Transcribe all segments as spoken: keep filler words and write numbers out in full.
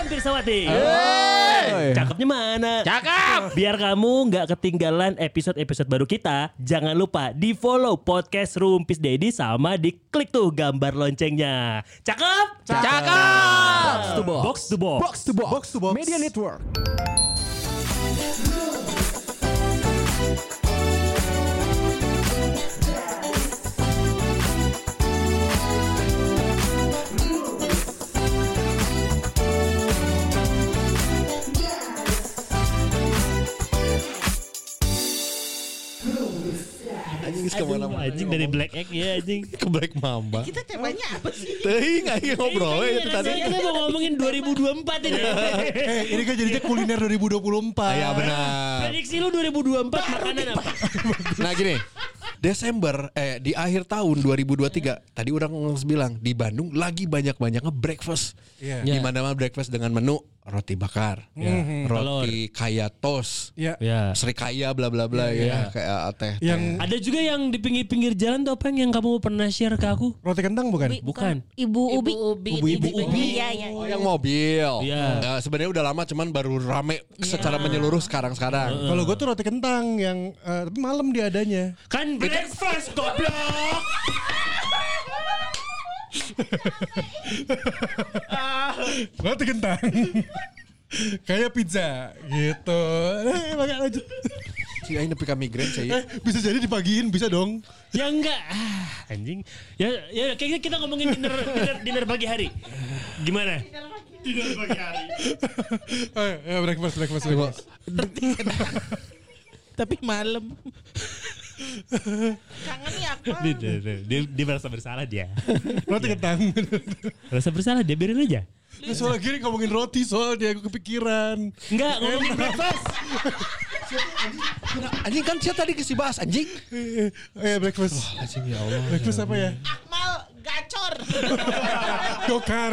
Pirsawati. Hey. Cakepnya mana? Cakep. Biar kamu nggak ketinggalan episode-episode baru kita, jangan lupa di follow podcast Rumpis Dedi sama di klik tuh gambar loncengnya. Cakep? Cakep. Box to box. Box to box. Box to box. Box to box. Media Network. Anjing kemana-mana. Anjing dari Black Egg ya anjing. Ke Black Mamba. Kita temanya apa sih? Teuing ayo ngobrol Iya, itu tadi. Kita mau ngomongin dua ribu dua puluh empat ini. Eh, ini kan jadinya kuliner dua ribu dua puluh empat. Iya benar. Prediksi lu dua ribu dua puluh empat makanan apa? Nah gini, Desember eh di akhir tahun dua ribu dua puluh tiga tadi orang bilang di Bandung lagi banyak-banyaknya breakfast. Iya. Di mana-mana breakfast dengan menu roti bakar, Mhm. roti kaya toast, Iya. Ya. serikaya bla bla bla ya kayak teh. Yang Ada juga yang di pinggir-pinggir jalan tuh apa yang kamu pernah share ke aku? roti kentang bukan? Ubi, Bukan. Ibu Ubi. Ibu Ubi. Ibu Ubi. Iya, iya. Oh, yang mobil. Iya. Ya, sebenarnya udah lama cuman baru rame secara menyeluruh sekarang-sekarang. Kalau gue tuh roti kentang yang eh, tapi malam dia adanya. Kan breakfast goblok. Roti kentang. Kayak pizza gitu. Eh, makanya lanjut. Si aing nepi ka migrain saya. Eh, bisa jadi dipagiin, bisa dong. Ya enggak. Ah, anjing. Ya ya kayaknya kita ngomongin dinner dinner, dinner pagi hari. Gimana? Dinner pagi hari. Eh, ya breakfast, breakfast, breakfast. Tapi malam. Kangen ya aku. Dia, dia, dia, dia merasa bersalah dia. Roti kentang. Merasa bersalah dia biarin aja. Nah, soalnya gini ngomongin roti soalnya aku kepikiran. Enggak ngomongin breakfast. Anjing kan saya tadi kasih bahas anjing. Eh, eh, breakfast. Anjing ya Allah. Breakfast apa ya? Akmal gacor. Gokar.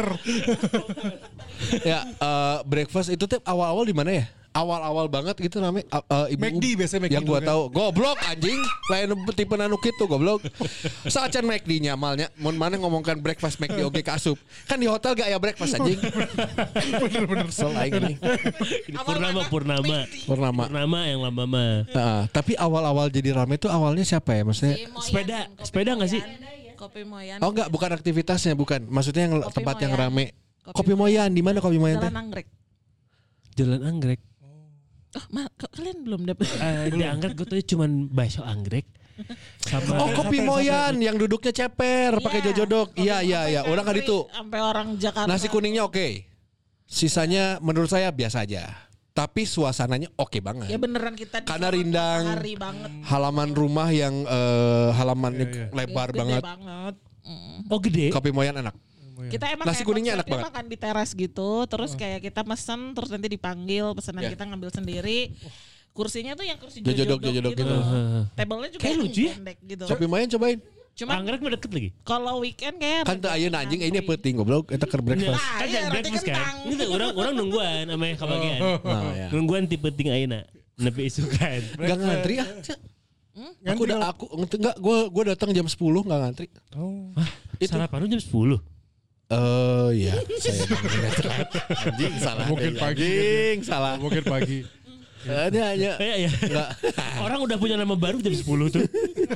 Ya, eh, breakfast itu tuh awal-awal di mana ya? Awal-awal banget gitu namanya uh, uh, ibu McD biasanya McD yang gua dulu kan. tahu. Goblok anjing. Lain tipe anu kitu goblok. Saacan McD nya malnya mun maneh ngomongkan breakfast McD oge ka asup. Kan di hotel gak aya breakfast anjing. Bener-bener. Selain ini. Ini Purnama Purnama. Purnama. Purnama yang lama mah. Nah, tapi awal-awal jadi rame itu awalnya siapa ya? Maksudnya Sepeda, sepeda nggak sih? Kopi Moyan. oh enggak, bukan aktivitasnya, bukan. Maksudnya yang Kopi tempat yang Moyan. rame. Kopi Kopi Moyan, di mana Kopi Moyan teh? Jalan Anggrek. Jalan Anggrek. Oh, ma- kok kalian belum dapet? Eh, di Anggrek gue tuh cuman bakso anggrek sama Oh, Kopi Moyan yang duduknya ceper pakai Iya. jojodok. Iya, iya, iya. Orang kan itu. Sampai orang Jakarta. Nasi kuningnya oke. Sisanya menurut saya biasa aja. Tapi suasananya oke banget. Ya beneran kita di Karena sana rindang. matahari banget. Halaman rumah yang eh, halamannya Iya, iya. lebar Gede banget. banget. Mm. oh gede. Kopi Moyan enak. Kita emang Nasi kayak kuningnya enak konsepnya banget. makan di teras gitu, terus kayak kita mesen, terus nanti dipanggil, pesanan Ya. kita ngambil sendiri. Kursinya tuh yang kursi Jojodok, jojodok, jojodok gitu. gitu. Tablenya juga Kayak yang lucu ya. pendek gitu. Kopi Moyan cobain. Cuma Anggrek mah deket lagi. kalau weekend kayak Kan tuh ayeuna anjing ini ngantri. penting goblok eta keur breakfast. Ah, Kan iya, jangan roti breakfast kan. kentang. Ini tuh orang orang nungguan sama kebagian. Nah, ya. Nungguan tipe ting ayeuna. Nepi isukan. Enggak ngantri ah. Cak. Aku Ngantri udah kalau- aku enggak gua gua datang jam sepuluh enggak ngantri. Oh. Itu. Sarapan lu jam sepuluh. Eh ya, saya emang telat. Anjing salah. Mungkin deh, pagi. Anjing salah. Mungkin pagi. Ada hanya Iya ya. enggak. Orang udah punya nama baru jam sepuluh tuh.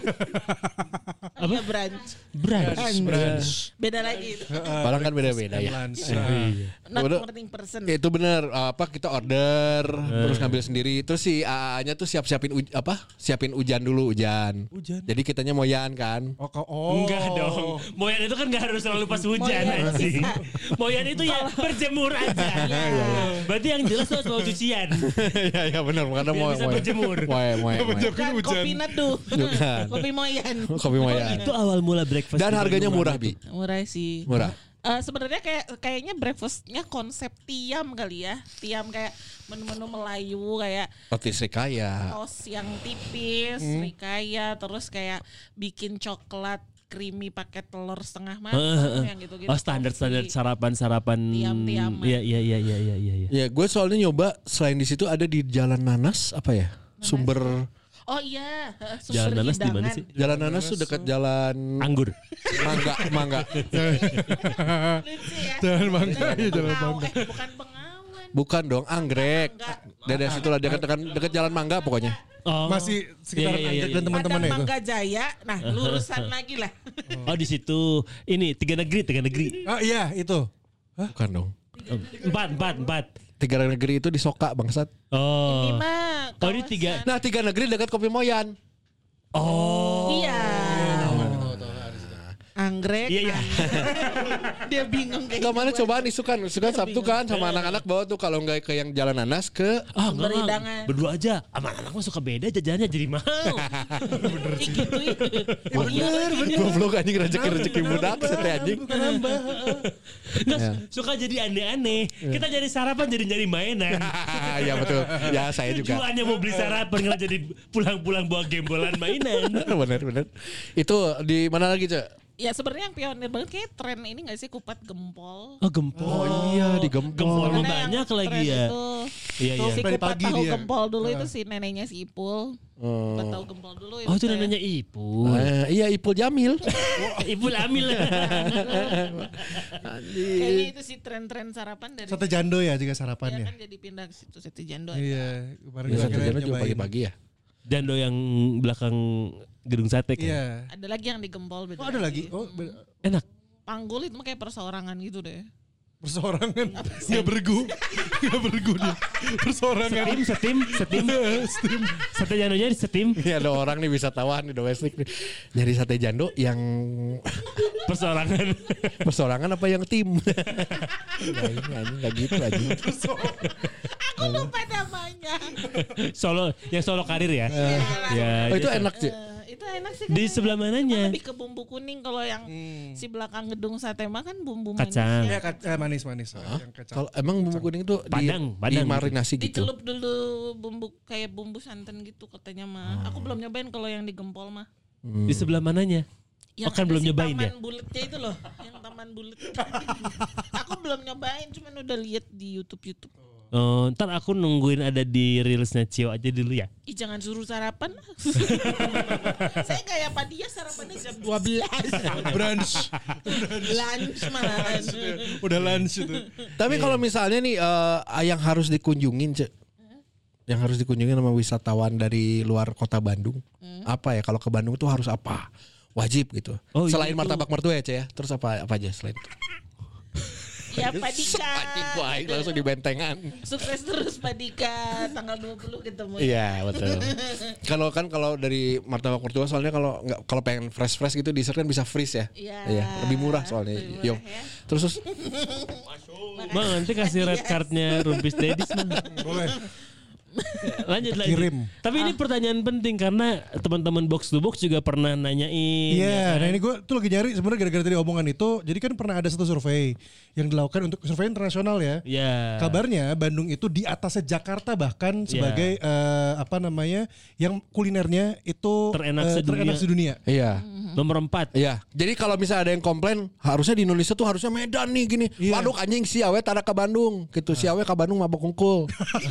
Apa? Brunch. Brunch. Brunch. Beda lagi. Barang kan beda-beda ya. Lunch. Not Udah. morning person. Itu benar apa kita order terus ngambil sendiri terus si A A-nya tuh siap-siapin uj- apa? Siapin hujan dulu hujan. Hujan. Jadi kitanya moyan kan. Oh, kau- oh. Enggak dong. Moyan itu kan gak harus selalu pas hujan Moyan anjing. Moyan itu ya berjemur aja. Berarti yang jelas tuh harus bawa cucian. Iya iya benar karena Biar mau bisa berjemur. Moe moe. Bukan kopi nado. Bukan. Kopi Moyan. Kopi moyan. Itu awal mula breakfast. Dan di harganya Bandung murah rame Bi. tuh. Murah sih. Murah. Eh, sebenarnya kayak kayaknya breakfastnya konsep tiam kali ya. Tiam kayak menu-menu Melayu kayak Roti serikaya. toast yang tipis, serikaya, terus kayak bikin coklat creamy pakai telur setengah matang Heeh. yang gitu-gitu. Oh standar-standar Toffee. sarapan-sarapan. Tiam-tiaman. Iya iya iya iya iya iya. Ya gue soalnya nyoba selain di situ ada di Jalan Nanas apa ya? Sumber Oh iya, heeh, sumber Jalan Nanas di mana hidangan. sih? Jalan Nanas tuh dekat jalan Anggur. Mangga, Mangga. Lucu ya. Jalan Mangga, iya, jalan Bengau. Mangga. Eh, bukan Bengau. Bukan dong, anggrek. Daerah situ lah dekat dekat dekat Jalan Mangga pokoknya. Oh. Masih sekitar Iya, iya, iya, Anggrek iya. dan teman-temannya Padang itu. Mangga Jaya. Nah, lurusan lagi lah. Oh di situ. Ini tiga negeri, tiga negeri. Oh iya itu. Bukan dong. Empat, empat, empat. Tiga negeri itu di Soka bangsat. Oh. Ini mah Oh ini tiga. Nah, tiga negeri dekat Kopi Moyan. Oh. Iya. Anggrek. Iya, iya. Dia bingung kayak Enggak mana gitu. cobaan isukan, isukan Sabtu kan sama anak-anak bawa tuh kalau enggak ke yang Jalan Nanas ke Ah, enggak, Beridangan. enggak. Berdua aja. Sama anak mah suka beda jajannya jadi mahal. Ih, gitu ya. Oh iya. goblok anjing rezeki-rezeki budak sete anjing. Nggak, Ya. suka jadi aneh-aneh. Kita jadi sarapan jadi jadi mainan. Ya betul. Ya saya juga. Tujuannya mau beli sarapan nggak jadi pulang-pulang bawa gembolan mainan. Bener bener. Itu di mana lagi, Cak? Ya sebenarnya yang pionir banget kayak tren ini gak sih kupat gempol. Oh gempol. Oh iya, di gempol. Gempol mah Karena yang banyak lagi tren ya. itu, Iya iya. Si Dari kupat pagi tahu dia. gempol dulu itu si neneknya si Ipul. Kupat tahu gempol dulu Oh itu kayak- namanya Ipul. Eh, iya Ipul Jamil. Ipul Amil. Kayaknya itu si tren-tren sarapan dari Sate jando ya juga dia sarapannya. kan jadi pindah ke situ Sate Jando. Iya, kemarin Ya, gua satu akhirnya jalan juga nyobain. pagi-pagi ya. Dando yang belakang gedung sate kan. Iya. Ada lagi yang di gempol beda. Oh ada lagi. Oh be- Enak. Panggul itu mah kayak perseorangan gitu deh. perseorangan nggak bergu, nggak bergu dia. Perseorangan. Setim, setim, setim. Sate jandonya di setim. Ini ada orang nih wisatawan di domestik nih. Nyari sate jando yang Persorangan. persorangan apa yang tim? Nah, ini anjing enggak gitu anjing. Aku lupa namanya. Solo, yang Solo Karir ya. Ya. Oh, itu dia- enak sih. Eh, itu enak sih. Di katanya. sebelah mananya? Lebih ke bumbu kuning kalau yang si belakang gedung sate mah kan bumbu Kacang. manis. Ya kac- eh, manis-manis. Yang kacang. Kalau emang bumbu kuning itu di, Padang, padang. dimarinasi gitu. Dicelup dulu bumbu kayak bumbu santan gitu katanya mah. Aku belum nyobain kalau yang di gempol mah. Di sebelah mananya? Oh, kan ada belum si nyobain taman ya? buletnya itu loh, yang taman bulet. Aku belum nyobain, cuman udah lihat di YouTube YouTube. Oh, ntar aku nungguin ada di reelsnya Cio aja dulu ya. Ih jangan suruh sarapan. Saya kayak apa dia sarapannya jam dua belas. Brunch. Lunch malahan. Udah lunch itu. Tapi kalau misalnya nih eh, yang harus dikunjungin, Cek. Yang harus dikunjungin sama wisatawan dari luar kota Bandung. Apa ya kalau ke Bandung tuh harus apa? Wajib gitu. Oh, iya, Selain itu. martabak mertua ya, Cek ya. Terus apa apa aja selain itu? Ya Pak Dika. Anjing gua aing langsung di bentengan. Sukses terus Pak Dika. Tanggal dua puluh ketemu. Iya betul. Kalau kan kalau dari martabak mertua soalnya kalau nggak kalau pengen fresh fresh gitu dessert kan bisa freeze ya. Iya. Lebih murah soalnya. Lebih murah Yo. ya. Terus terus Bang nanti kasih red cardnya Rumpis Dedis Bang. Boleh. Lanjut lanjut. Kirim. Tapi ini pertanyaan penting karena teman-teman box to box juga pernah nanyain. Iya, ya kan? nah ini gue tuh lagi nyari sebenarnya gara-gara tadi omongan itu. Jadi kan pernah ada satu survei yang dilakukan untuk survei internasional ya. Iya. Kabarnya Bandung itu di atasnya Jakarta bahkan sebagai eh, apa namanya yang kulinernya itu Terenak eh, sedunia. terenak sedunia. iya. Nomor empat. Iya, jadi kalau misalnya ada yang komplain, harusnya di Indonesia tuh harusnya Medan nih gini. Iya. Waduh anjing si awe tada ke Bandung, gitu. Si awe ke Bandung mabok hungkul.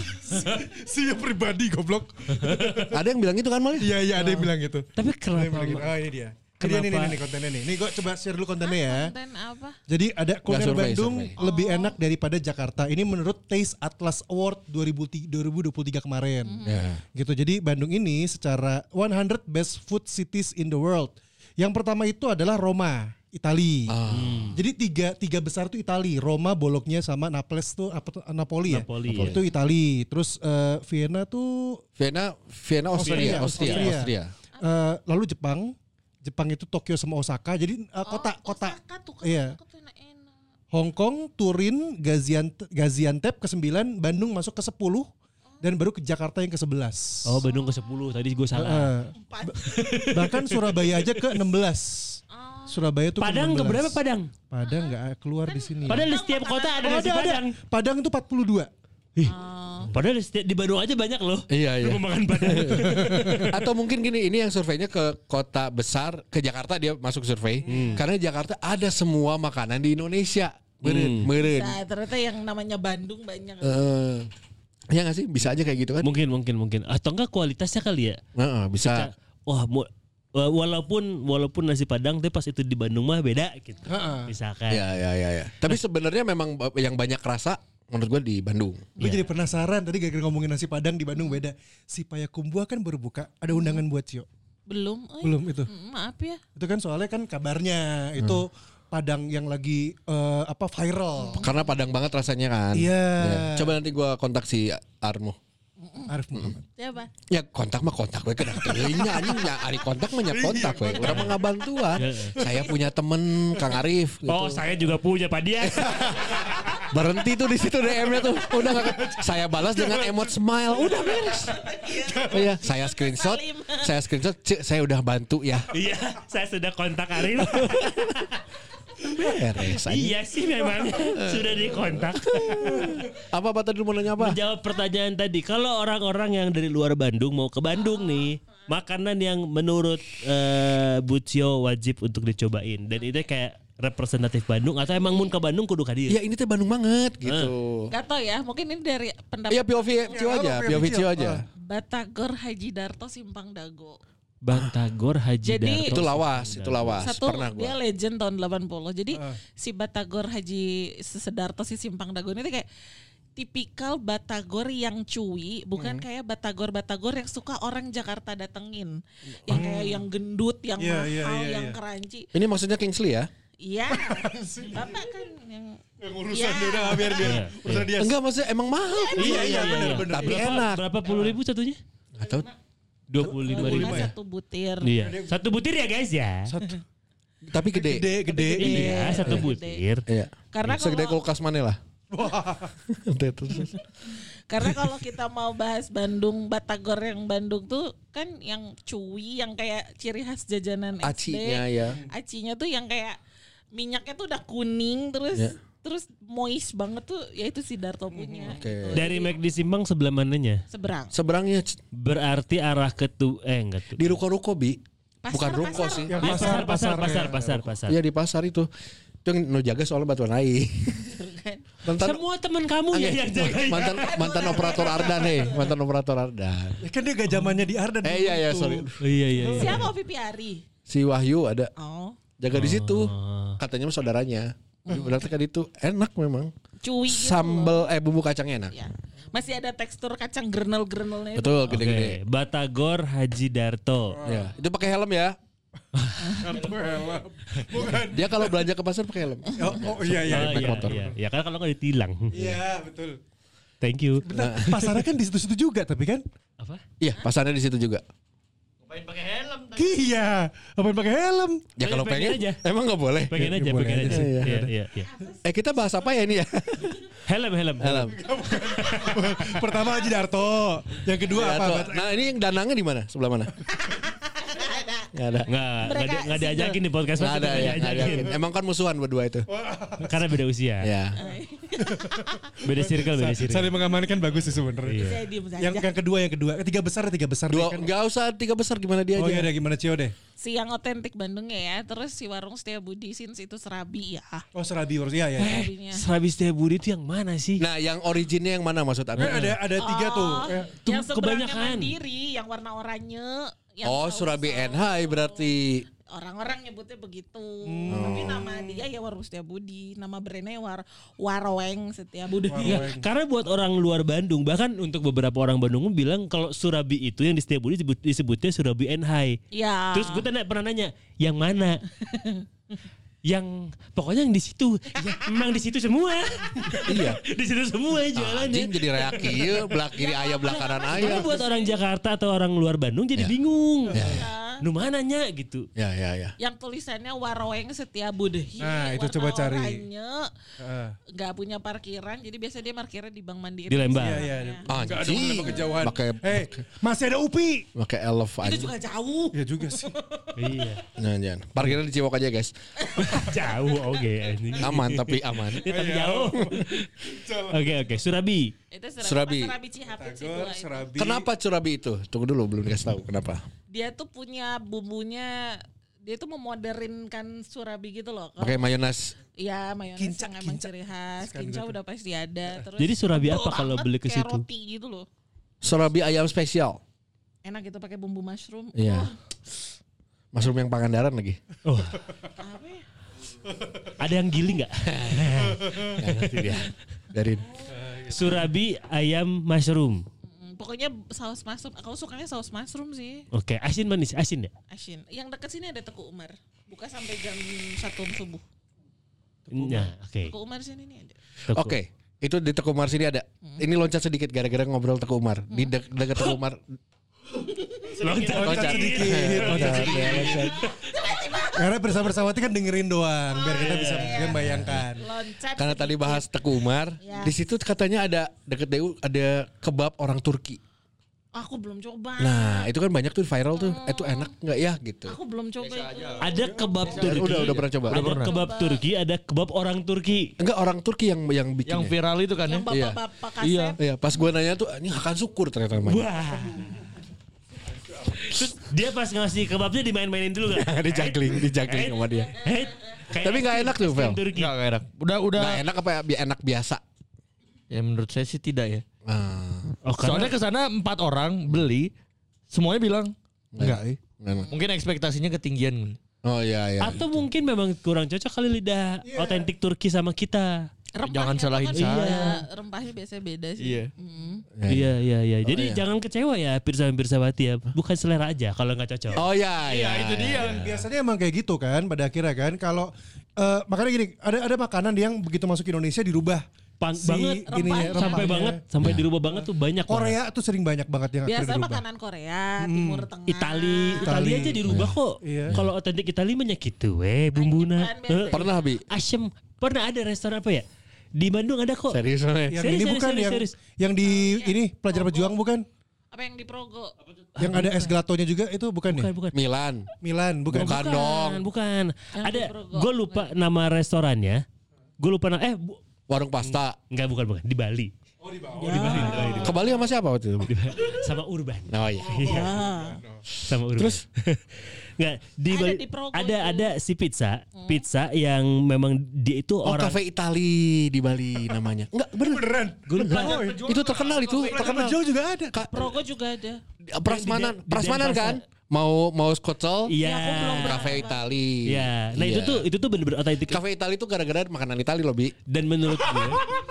Sih pribadi goblok. Ada yang bilang gitu kan Mali? Iya iya ada yang bilang gitu. Tapi Ada yang kenapa? bilang gitu. Oh ini dia. Ini Kenapa? dia, nih, nih, nih kontennya nih. Nih gue coba share dulu kontennya ya. Konten apa? Jadi ada kuliner survei, Bandung survei. lebih enak daripada Jakarta. Ini menurut Taste Atlas Award dua ribu dua puluh tiga kemarin. Ya. Gitu. Jadi Bandung ini secara hundred best food cities in the world. Yang pertama itu adalah Roma, Itali. Ah. Jadi tiga tiga besar itu Itali. Roma, Bologna sama Naples tuh apa tuh Napoli ya? Napoli, Itu Itali. Terus eh, Vienna tuh Vienna, Vienna Austria, Austria, Austria, Austria. Austria. eh, lalu Jepang. Jepang itu Tokyo sama Osaka. Jadi eh, kota Oh, kota Osaka tuh kan iya. Osaka tuh enak-enak. Hong Kong, Turin, Gaziantep, Gaziantep ke sembilan, Bandung masuk ke sepuluh, dan baru ke Jakarta yang ke sebelas. Oh Bandung ke sepuluh. Tadi gue salah. Eh, Empat. bahkan Surabaya aja ke enam belas. Surabaya tuh Padang ke ke enam belas. berapa Padang? Padang nggak keluar di sini. Padahal di setiap kota ada Oh, nasi ada, ada. Padang. Padang itu empat puluh dua. Padahal di, setiap, di Bandung aja banyak loh. Iya, iya. Rumah makan Padang. Atau mungkin gini, ini yang surveinya ke kota besar, ke Jakarta dia masuk survei. Karena di Jakarta ada semua makanan di Indonesia. Meren, meren. Nah, ternyata yang namanya Bandung banyak. Eh, ya nggak sih? Bisa aja kayak gitu kan? mungkin mungkin mungkin. Atau enggak kualitasnya kali ya? Heeh, bisa. Wah, mu- wa- walaupun walaupun nasi Padang tapi pas itu di Bandung mah beda gitu. Heeh. Misalkan. Ya, ya, ya, ya. Tapi sebenarnya memang ba- yang banyak rasa menurut gue di Bandung. Gue Iya. jadi penasaran tadi gara-gara ngomongin nasi Padang di Bandung beda. Si Payakumbuh kan baru buka, ada undangan buat Cio. Belum. Oh, Belum itu. mm, maaf ya. Itu kan soalnya kan kabarnya itu Padang yang lagi eh, apa viral. Karena Padang banget rasanya kan. Iya. Ya. Coba nanti gue kontak si Armo. Arif Muhammad. Siapa? Ya kontak mah kontak we kena teuingnya anjing nya ari kontak mah nya kontak we. Urang mah ngabantuan. Saya punya temen Kang Arif gitu. Oh, saya juga punya Pak Dia. Berhenti tuh di situ D M-nya tuh. Udah gak, saya balas dengan emot smile. Udah beres. Oh iya, saya screenshot. Saya screenshot, "Cek, saya udah bantu ya." Iya, saya sudah kontak Arif. Beres aja. Iya sih memang sudah dikontak. Apa apa tadi mau nanya apa? Menjawab pertanyaan tadi, kalau orang-orang yang dari luar Bandung mau ke Bandung nih, makanan yang menurut uh, Bucio wajib untuk dicobain dan itu kayak representatif Bandung atau emang mun ke Bandung kudu ka dieu? Ya ini teh Bandung banget gitu. Gak tau ya, mungkin ini dari pendapat Iya P O V Cio aja, P O V Cio aja. Batagor Haji Darto Simpang Dago. Batagor Haji Jadi- Darto. Itu lawas, itu lawas. Satu Pernah dia gua. legend tahun delapan puluh. Jadi si Batagor Haji Sedarto si Simpang Dago ini tuh kayak tipikal Batagor yang cuy, bukan kayak Batagor-Batagor yang suka orang Jakarta datengin. Yang kayak yang gendut, yang Iya, mahal, iya, iya, yang iya. crunchy. Ini maksudnya Kingsley ya? Iya. Bapak kan yang Yang urusan Ya. dia udah biar biar Iya, urusan dia. Enggak maksudnya emang mahal. Iya iya benar benar. Tapi berapa, enak. Berapa puluh ribu satunya? Atau Dua puluh lima ribu. Lima satu butir. Iya. Satu butir ya guys ya. Satu tapi gede. gede gede. Iya, satu Gede. butir. Iya. Karena segede kalau kulkas mana lah. karena kalau kita mau bahas Bandung, Batagor yang Bandung tuh kan yang cuy, yang kayak ciri khas jajanan S D. Acinya ya. Acinya tuh yang kayak minyaknya tuh udah kuning terus Ya. terus moist banget tuh, ya itu si Darto punya. Oke. gitu. Dari McD Simpang sebelah mananya? Seberang. Seberangnya c- Berarti arah ke tu eh enggak tuh. di ruko-ruko bi. Pasar, Bukan ruko pasar. sih. Yang Di pasar, pasar pasar pasar, pasar ya. pasar pasar. Iya di pasar itu. Itu yang no jaga soalnya batuan naik. mantan Semua teman kamu ya yang jagain. mantan mantan operator Ardan nih, mantan operator Ardan. Ya kan dia gak zamannya di Ardan. Eh iya iya sorry. Oh, iya iya. iya. Siapa Vivi Ari? Si Wahyu ada Oh, jaga di situ. Oh. Katanya mah saudaranya. Berarti kan itu enak memang. cuy gitu Sambal eh bumbu kacangnya enak. loh. Ya. Masih ada tekstur kacang grenel-grenelnya itu. Betul Oke, gede-gede. Batagor Haji Darto. Ya, itu pakai helm ya. Kartu helm. Bukan. Dia kalau belanja ke pasar pakai helm. Oh, oh iya iya. Oh, naik iya, motor. iya, iya kan kalau nggak ditilang. Iya betul. Thank you. Benar. Pasarnya kan di situ-situ juga tapi kan. Apa? Iya, pasarnya di situ juga. Ngapain pakai helm? Iya. Apa pakai helm? Ya kalau Pengen pengen, aja. emang nggak boleh. Pengen aja, boleh pengen aja aja. sih. Iya, iya, iya. Eh kita bahas apa ya ini ya? Helm, helm. Helm. Pertama Haji Darto. Yang kedua Ya, apa? tuh. Bat- Nah ini yang danangnya di mana? Sebelah mana? Nggak ada. Nggak, nggak, Mereka di- nggak diajakin di podcast. Nggak ada nggak ya. nggak diajakin. ada. Emang kan musuhan berdua itu. Karena beda usia. Ya. Beda circle, beda circle. Saling mengamankan bagus sih sebenarnya. Iya. Saya diem saja. Yang yang kedua yang kedua. Eh, tiga besar tiga besar. Dua, deh kan. nggak usah tiga besar gimana dia Oh iya aja. deh gimana Cio deh. Si yang otentik Bandungnya ya. Terus si warung Setiabudi since itu Serabi ya. Oh Serabi Wars ya ya. ya. Serabinya. Serabi Setiabudi itu yang mana sih? Nah yang originnya yang mana maksud Eh, Anda? ada ada tiga tuh. Oh, Eh, Tuh, yang seberangnya kebanyakan. Mandiri, yang warna oranye. Yang Oh saus- Surabi N H berarti. Orang-orang nyebutnya begitu. Hmm. Tapi nama dia ya Warung Setiabudi. Nama brandnya War Warweng Setiabudi. Ya, karena buat orang luar Bandung, bahkan untuk beberapa orang Bandung bilang kalau Surabi itu yang di Setiabudi disebut, disebutnya Surabi N H. Ya. Terus gue tanya, pernah nanya, yang mana? Yang pokoknya yang di situ. Ya, emang di situ semua. Iya. Di situ semua jualannya. Anjing jadi reaki ya, belak kiri ayah belak kanan Tapi ayah. buat orang Jakarta atau orang luar Bandung jadi Ya. bingung. Ya, Ya. Nu mananya gitu. Ya ya ya. Yang tulisannya Warweng Setiabudi. Nah, itu Warna coba cari. Oranye, eh. nggak punya parkiran. Jadi biasa dia parkirnya di Bank Mandiri. Di Lembang. Iya iya. Enggak ada Anjing. kenapa kejauhan. Pakai Eh, masih ada Upi. pakai elf Itu aja. juga jauh. Ya juga sih. Iya. Jangan jangan. Parkirnya di Ciwok aja guys. Jauh oke anjing. Aman tapi aman. Ini tapi jauh. Oke oke, Surabi. Itu Surabi. Surabi. Surabi Cihapit situ Tagor, lah itu. Serabi. Kenapa Surabi itu? Tunggu dulu belum dikasih tahu kenapa. Dia tuh punya bumbunya, dia tuh memodernkan Surabi gitu loh. Kalau- Pakai mayones. Iya, mayones Kinca, yang emang kinca. ciri khas. Sekarang Kinca gitu. udah pasti ada. Terus Jadi Surabi apa tebel kalau banget, beli ke kayak situ? roti gitu loh. Surabi ayam spesial. Enak gitu pakai bumbu mushroom. Iya. Oh, Mushroom yang Pangandaran lagi. Oh, apa ya? ada yang giling nggak? Nggak ngerti dia. Darin. Surabi ayam mushroom. Hmm, pokoknya saus mushroom. Aku sukanya saus mushroom sih. Oke, asin manis, asin ya? Asin. Yang dekat sini ada Teku Umar. Buka sampai jam satu subuh. Nah, oke. Teku Umar sini nih ada. Teku. Oke, itu di Teku Umar sini ada. Ini loncat sedikit gara-gara ngobrol Teku Umar. Di de- dekat Teku Umar. Loncat, Loncat sedikit, loncat sedikit. Karena bersama-bersama kan dengerin doang, biar kita bisa membayangkan. Loncat. Karena tadi bahas Teku Umar, Ya. di situ katanya ada deket D U ada kebab orang Turki. Aku belum coba. Nah, itu kan banyak tuh viral tuh. Eh, itu enak nggak ya gitu. Aku belum coba itu. Ada kebab Turki. Udah udah pernah coba. Ada kebab Turki, ada kebab orang Turki. Enggak, orang Turki yang yang bikin. Yang viral itu kan ya. Yang bapak-bapak kasep. Iya. Iya, pas gua nanya tuh ini akan syukur ternyata namanya. Wah. Terus dia pas ngasih kebabnya dimain-mainin dulu gak? di juggling, di juggling sama dia. Eh, kayak Tapi nggak enak tuh, Vel. Turki. Enggak enak. Udah udah. Nggak enak apa ya? Bi- Enak biasa. Ya menurut saya sih tidak ya. Ah, Oh, karena Soalnya ke sana empat orang beli, semuanya bilang enggak. eh. nggak enak. Mungkin ekspektasinya ketinggian. Oh iya iya. atau mungkin memang kurang cocok kali lidah otentik Turki sama kita. Rempahnya Jangan tuh salahin kan saya. beda. Rempahnya biasanya beda sih. Iya. Hmm. Iya iya iya. Jadi iya. jangan kecewa ya pirsawan-pirsawati ya. Bukan selera aja kalau nggak cocok. Oh iya iya. itu dia. Biasanya emang kayak gitu kan pada akhirnya kan. Kalau eh, makanya gini, ada ada makanan yang begitu masuk Indonesia dirubah. Pang Si banget ininya, sampai rempahnya. banget sampai dirubah banget tuh banyak banget. Korea tuh sering banyak banget yang akhirnya Biasa dirubah. makanan Korea, Timur Tengah. Itali, Itali Itali. aja dirubah kok. Iya. Kalau otentik Itali mah gitu weh bumbuna. Jepang biasa. Eh, Pernah Bi? Asem. Pernah ada restoran apa ya? Di Bandung ada kok. Serius nih. Yang Serius, ini serius, bukan serius, yang serius. yang di ini pelajar pejuang bukan? Apa yang di Progo? Yang ada es gelatonya juga itu bukan, Bukan ya? bukan. Milan. Milan bukan. Bukan dong. Bukan. Yang Ada di Progo. gue lupa nama restorannya. Gue lupa nama eh bu- Warung pasta. enggak bukan bukan di Bali. Oh di Bali. di Bali. di Bali. Ke Bali sama siapa waktu itu? Sama Urban. Oh iya. Iya. Sama Urban. Terus enggak di Ada Bali di Progo ada itu. ada si pizza, pizza yang memang dia itu Oh, orang Cafe Itali di Bali namanya. Enggak, bener. Beneran. gue lupa. Itu terkenal itu, terkenal. Pejuang juga ada. Ka- Progo juga ada. Prasmanan, Di- di prasmanan kan? Denpasar. Mau mau skotzel? Iya. aku belum pernah. Cafe Itali. Iya. Nah itu Iya. tuh itu tuh bener-bener otentik Cafe Itali itu gara-gara makanan Itali loh, Bi. dan menurut gue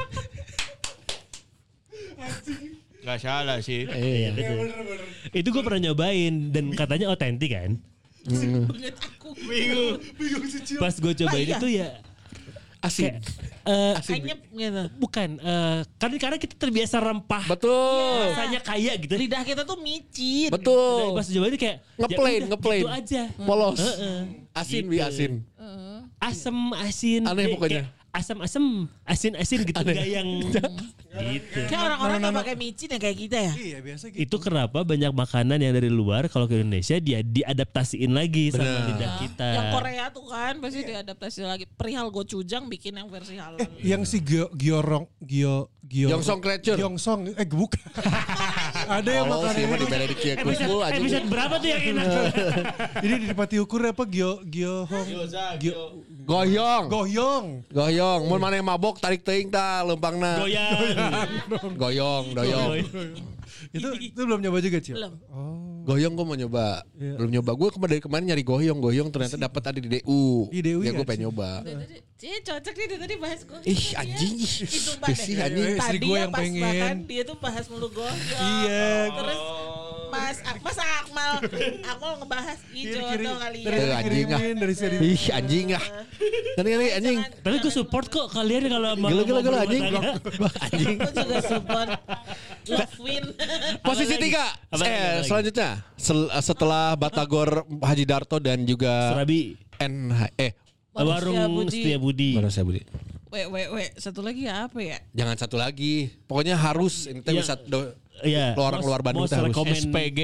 Enggak salah sih. iya, betul. Itu gue pernah nyobain dan katanya otentik kan. Banget aku. Pas gue cobain Lah, iya. itu ya Asin. kayak eh, Anyep gitu. bukan eh, karena karena kita terbiasa rempah. Betul. Rasanya kaya gitu. Lidah kita tuh micin. Betul. Pas cobain itu kayak Ngeplain, ya udah, ngeplain. gitu aja. Polos. Heeh. Asin, Gitu. Bi, asin. Asem asin. Aneh Kayak- pokoknya. kayak Asam-asam, asin-asin gitu Aneh. enggak yang gitu. Kayak orang-orang nggak pakai micin ya kayak kita ya. Iya biasa gitu. Itu kenapa banyak makanan yang dari luar kalau ke Indonesia dia diadaptasiin lagi sama Benar. lidah kita. Yang Korea tuh kan pasti diadaptasi lagi. Perihal gochujang bikin yang versi halal. Yang si Gyo Gyorong Gyo Gyo Gyeongsong Creature. Gyeongsong eh bukan. Ada yang Oh, makan sih mah ini. dibeli di Kia Episode, Kuku aja. episode berapa tuh yang enak? Ini di Pati Ukur apa Gyo Gyo Hong Gyo Goyong. Goyong. Goyong. Mun mana yang mabok tarik teuing tah lempangna. Goyang. Goyong, doyong. Itu itu belum nyoba juga, Cil. Belum. Goyong gue mau nyoba. Belum nyoba. Gue kemarin dari kemarin nyari goyong, goyong ternyata dapat ada di D U. Di D U Ya ya, gue pengen sih. nyoba. Cie cocok nih dia tadi bahas gue. Ih, anjing. Itu Besi, anjing. Eh, istri Tadi gua ya yang pas pengen. makan dia tuh bahas mulu goyong. Iya. Terus Mas Mas Akmal Akmal ngebahas hijau Kiri-kiri. tuh kali Dari ya. Eh, anjing ah. kirimin dari seri. Ih, anjing ah. Nanti nanti anjing. Tapi gue support kok kalian kalau mau Gila gila mau gila berumah anjing. tangga. Anjing. Aku juga support Love Win. Posisi Apa lagi? tiga. Apa lagi? Eh, Apa lagi? selanjutnya sel- setelah Batagor Haji Darto dan juga Surabi. N H eh Warung Budi. Setia Budi. Mana saya Budi? Weh weh weh satu lagi ya apa ya? Jangan satu lagi. Pokoknya harus ini teh Ya. bisa do- Iya. Orang most- luar Bandung most tuh harus. recommend- S P G.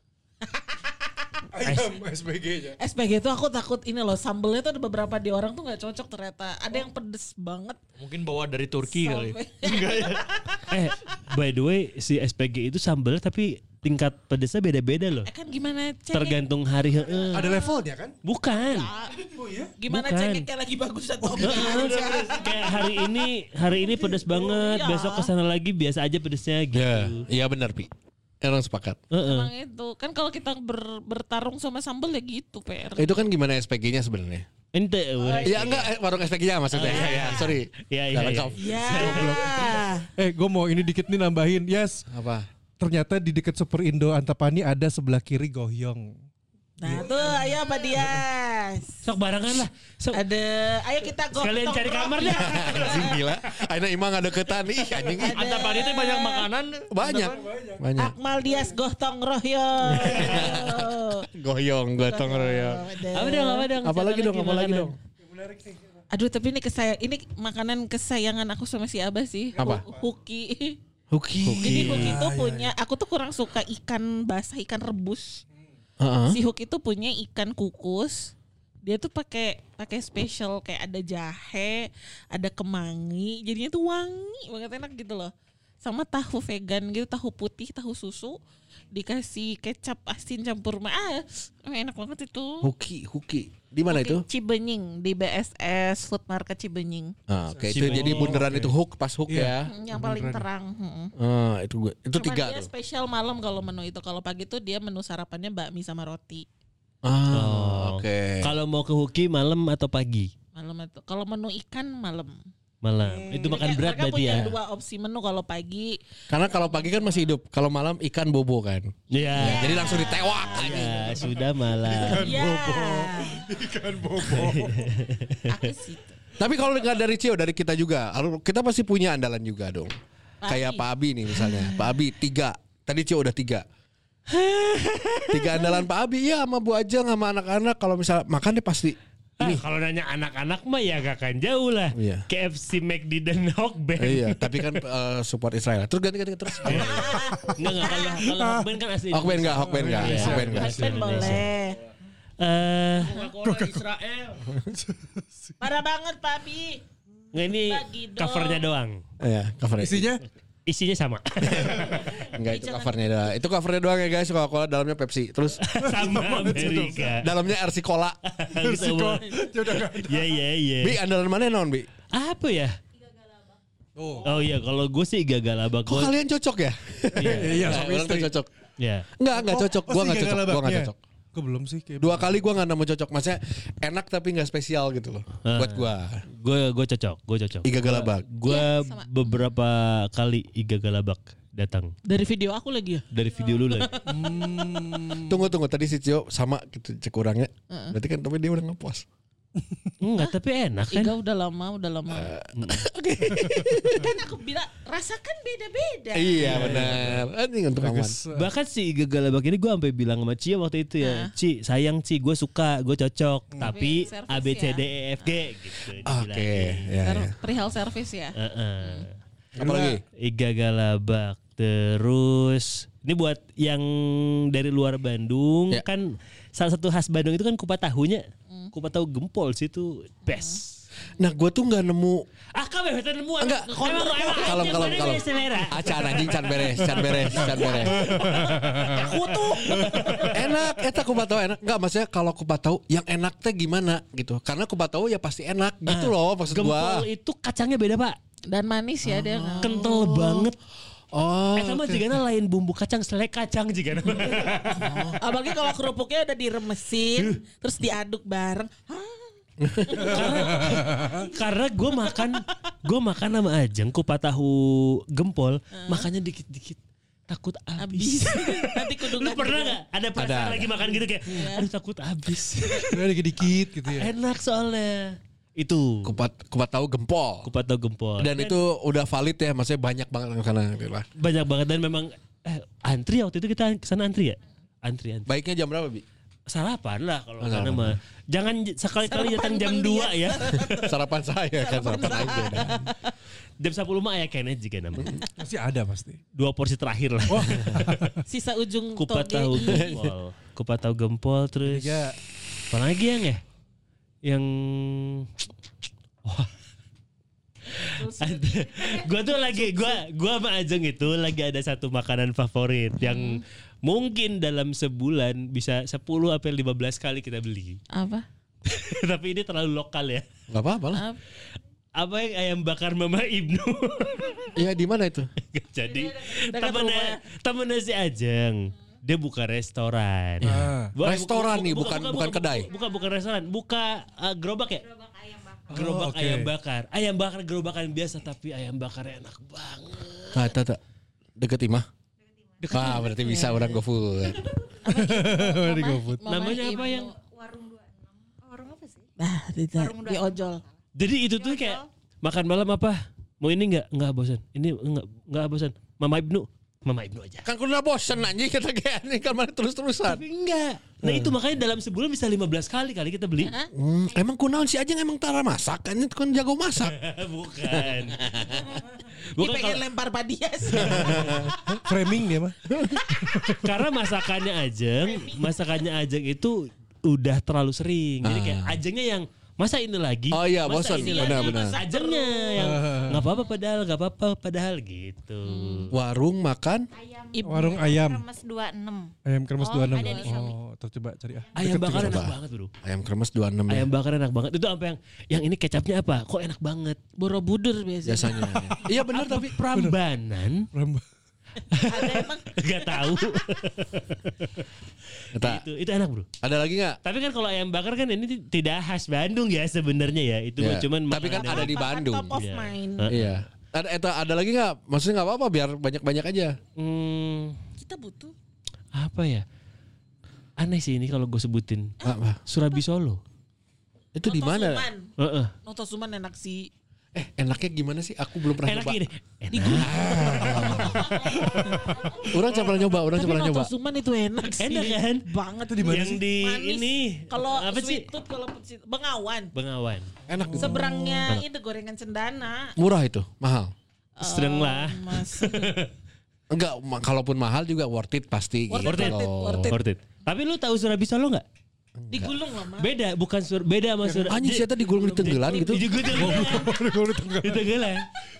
Ayam S B G-nya. S P G tuh aku takut ini loh sambelnya tuh ada beberapa di orang tuh nggak cocok ternyata. Ada yang pedes banget. Mungkin bawa dari Turki kali. Sampai- Eh, by the way si S P G itu sambel tapi tingkat pedesnya beda-beda loh. Eh kan gimana cengek? Tergantung hari. heeh. Ada levelnya kan? Bukan. Oh iya. Gimana Bukan. cengeknya lagi bagus atau Heeh. enggak? Kayak hari ini hari ini pedes banget, Iya. besok kesana lagi biasa aja pedesnya gitu. Ya, iya benar Pi. Orang sepakat. Heeh. Emang itu kan kalau kita ber- bertarung sama sambel ya gitu P R. Itu kan gimana S P G-nya sebenarnya? Ente. Ya enggak eh, warung S P G-nya maksudnya. Ya ya, sorry. Iya iya. Enggak lengkap. Ya. Eh gue mau ini dikit nih nambahin. Yes. Apa? Ternyata di dekat Super Indo Antapani ada sebelah kiri Gohyong. Nah tuh ayo Pak Dias. Sok barengan lah. Sok. Ada, ayo kita gotong. Sekalian cari kamar dah. Anjing gila. Aina imang ada ketan ih anjing. Antapani itu banyak makanan. Banyak. Banyak. Akmal Dias gotong rohyo. Goyong, gotong royong. Apa dong, apa dong? Apalagi dong, apalagi dong. Aduh tapi ini kesayang, ini makanan kesayangan aku sama si Abah sih. Apa? Huki. Huki. Jadi Huki itu punya, aku tuh kurang suka ikan basah, ikan rebus. Heeh. Si Hook itu punya ikan kukus. Dia tuh pakai pakai special kayak ada jahe, ada kemangi, jadinya tuh wangi banget, enak gitu loh. Sama tahu vegan gitu, tahu putih, tahu susu, dikasih kecap asin campur mah. Ah, enak banget itu. Huki, Huki. Di mana itu? Cibenying, di B S S Food Market Cibenying. Ah, oke itu jadi bundaran itu hook pas hook ya. Hmm, yang paling terang. Hmm. Ah, itu gue. Itu Cuma tiga dia tuh. spesial malam kalau menu itu. Kalau pagi tuh dia menu sarapannya bakmi sama roti. Ah, oke. Kalau mau ke Huki malam atau pagi? Malam itu. Kalau menu ikan malam. Malam. Itu makan Mereka- berat mereka berarti punya ya. dua opsi menu. Kalau pagi Karena kalau pagi kan masih hidup, kalau malam ikan bobo kan. Iya. Jadi langsung ditewak aja. Ya, sudah malam. ya. Ikan bobo. Aku sih. Tapi kalau nggak dari Cio, dari kita juga, kita pasti punya andalan juga dong. Pak Kayak Abi. Pak Abi nih misalnya. Pak Abi tiga. Tadi Cio udah tiga. Tiga andalan Pak Abi ya sama Bu Ajeng sama anak-anak kalau misal makan dia pasti. Ah, kalau nanya anak-anak mah ya gak akan jauh lah. Iya. K F C, McD dan Hokben. Eh, iya, tapi kan eh, support Israel. Terus ganti-ganti terus. Enggak enggak kalau kalau Hokben kan asli. Hokben enggak, Hokben enggak, Iya. Hokben enggak. Husband boleh. Eh, Coca-Cola Israel. Parah banget Pak Abi. nggak ini Bagi dong. covernya doang. Iya, covernya. Isinya Isinya sama. Enggak itu covernya doang. Itu covernya doang ya guys, Coca-Cola dalamnya Pepsi. Terus Sama Amerika. dalamnya R C Cola. Sama. Iya iya iya. Bi andalan mana non, Bi? Apa ya? Oh. Oh iya, kalau gue sih gagal abak. Kok kalian cocok ya? Iya, Nah, sama orang tuh istri. cocok. Ya. Enggak, enggak cocok. Gua enggak cocok. Gua enggak cocok. Gue belum sih. Kayak Dua kali gua enggak nemu cocok. Maksudnya enak tapi enggak spesial gitu loh. Buat gua. Gue gue cocok, gue cocok. Iga galabak. Gue Iya, sama. beberapa kali Iga Galabak datang Dari video aku lagi ya. dari video lu lagi. Tunggu tunggu tadi si Cio sama gitu cek orangnya. Berarti kan tapi dia udah ngepost. Enggak, tapi enak kan. Iga udah lama, udah lama. Kan aku bilang rasakan beda-beda. Iya benar. Anjing untuk aman. Bahkan si Iga Galabak ini gue sampai bilang sama Cia waktu itu ya, Ci sayang Ci, gue suka, gue cocok, tapi service A B C ya. D E F G gitu. Oke, ya, Ser- ya. Perihal servis ya. Heeh. Apalagi? Iga Galabak terus ini buat yang dari luar Bandung Ya. kan salah satu khas Bandung itu kan kupat tahunya. Kupat tahu gempol sih itu best. Nah, gue tuh nggak nemu. Ah, kamu betul nemu. Enggak. Emang emang Kalem kalem kalem. selera. Acan anjing can beres, can beres, can beres. Aku tuh Enak, eta kupat tahu enak. Enggak, maksudnya kalau kupat tahu yang enak teh gimana gitu. Karena kupat tahu ya pasti enak gitu loh maksud gua. Gempol itu kacangnya beda, Pak. dan manis ya dia. Kental banget. Oh. Eh sama juga lain bumbu kacang selai kacang juga. Apalagi kalau kerupuknya udah diremesin, terus diaduk bareng. Hah? Karena gue makan gue makan sama Ajeng kupat tahu gempol, makannya dikit-dikit takut habis. Habis. Nanti kudu Lu pernah nggak ada perasaan Ada. lagi makan gitu kayak aduh takut habis. Udah dikit-dikit gitu ya. Enak soalnya. Itu Kupat kupat tahu gempol. kupat tahu gempol. Dan itu udah valid ya, maksudnya banyak banget yang sana gitu lah. banyak banget dan memang eh, antri waktu itu kita kesana antri ya? Antri antri. Baiknya jam berapa, Bi? Sarapan lah kalau Oh, sana sarapan. mah. Jangan j- sekali-kali Sarapan datang jam Bang dua Dias. ya. Sarapan saya kan sarapan aja. dah. Jam sepuluh mah ya kayaknya juga nama. Masih ada pasti. Dua porsi terakhir lah. sisa ujung Kupat toge. tahu gempol. Kupat tahu gempol terus. Tiga. Apa lagi yang ya? Yang Wah. Gua tuh lagi gua gua sama Ajeng itu lagi ada satu makanan favorit yang mungkin dalam sebulan bisa sepuluh sampai lima belas kali kita beli. Apa? Tapi ini terlalu lokal ya. Gak apa-apa lah. Apa? Apa yang ayam bakar Mama Ibnu? Iya, di mana itu? Jadi Dekat temennya temennya si Ajeng. Dia buka restoran. Ah. Bu- Restoran bu- nih, bu- bukan buka- bukan buka- kedai. Bukan bukan restoran, buka uh, gerobak ya? Gerobak ayam bakar. Gerobak Oh, oke. ayam bakar. Ayam bakar gerobakan biasa tapi ayam bakarnya enak banget. Nah, tak tak. Deket Imah. Ah, berarti bisa orang GoFood. Di GoFood. Namanya apa yang Warung dua puluh enam. Oh, warung apa sih? Nah, tidak Warung di ojol. Jadi itu tuh kayak makan malam apa? Mau ini enggak? Enggak bosan. Ini enggak enggak bosan. Mama Ibnu. Mama Ibnu aja. Kan kudu bosen anjing kita kayak ini kan mana terus-terusan. Tapi enggak. Nah itu makanya dalam sebulan bisa lima belas kali kali kita beli. Hmm, emang kunaon si Ajeng emang tara masak kan itu kan jago masak. Bukan. Dia Bukan pengen kalau, lempar padias. Framing dia mah. karena masakannya Ajeng, masakannya Ajeng itu udah terlalu sering. Jadi kayak Ajengnya yang masa ini lagi. Oh iya, masa bosan. ini lagi. Benar-benar. Ajengnya yang nggak apa-apa padahal nggak apa-apa padahal gitu. Warung makan Ayam. Warung ayam. Kremes dua puluh enam. Ayam kremes Oh, dua puluh enam. ada di Shopee. Oh, terus coba cari ah. Ayam Deket bakar juga. enak coba. banget bro. ayam kremes dua puluh enam ya Ayam bakar enak banget. Itu apa yang yang ini kecapnya apa? Kok enak banget. Borobudur biasanya. biasanya. Iya benar tapi Prambanan Rambah. Ada emang nggak tahu. Eta, itu itu enak bro. ada lagi nggak? Tapi kan kalau ayam bakar kan ini t- tidak khas Bandung ya sebenarnya ya. Itu Ya. mah cuman Tapi kan makanan ada di Apaan Bandung. top of Iya. mind. Hah? Iya. Ada eta ada lagi nggak? Maksudnya nggak apa-apa biar banyak-banyak aja. Hmm, Kita butuh. apa ya? Aneh sih ini kalau gue sebutin. Apa? Surabi Solo. Itu di Noto mana? Suman. Heeh. Noto Suman enak sih. Eh enaknya gimana sih? Aku belum pernah Enak nyoba. gini. Enak. Orang coba nyoba, orang Tapi coba Noto nyoba. Suman itu enak sih. Enak kan? Banget Itu di mana Yang sih? di Manis. ini Kalau apa sih? sweet tooth kalau peci- Bengawan. Bengawan. Enak gitu. Seberangnya itu gorengan cendana. Murah itu, mahal. Sedang lah. Mas. Enggak, ma- kalaupun mahal juga worth it pasti Worth gitu. it, worth it, worth it. Worth it. Tapi lu tahu Surabi Solo nggak? Digulung loh, Mas. Beda, bukan sur, beda sama Surabi. Anjing siapa digulung di tenggelan gitu. Di Tenggelan. Di Tenggelan.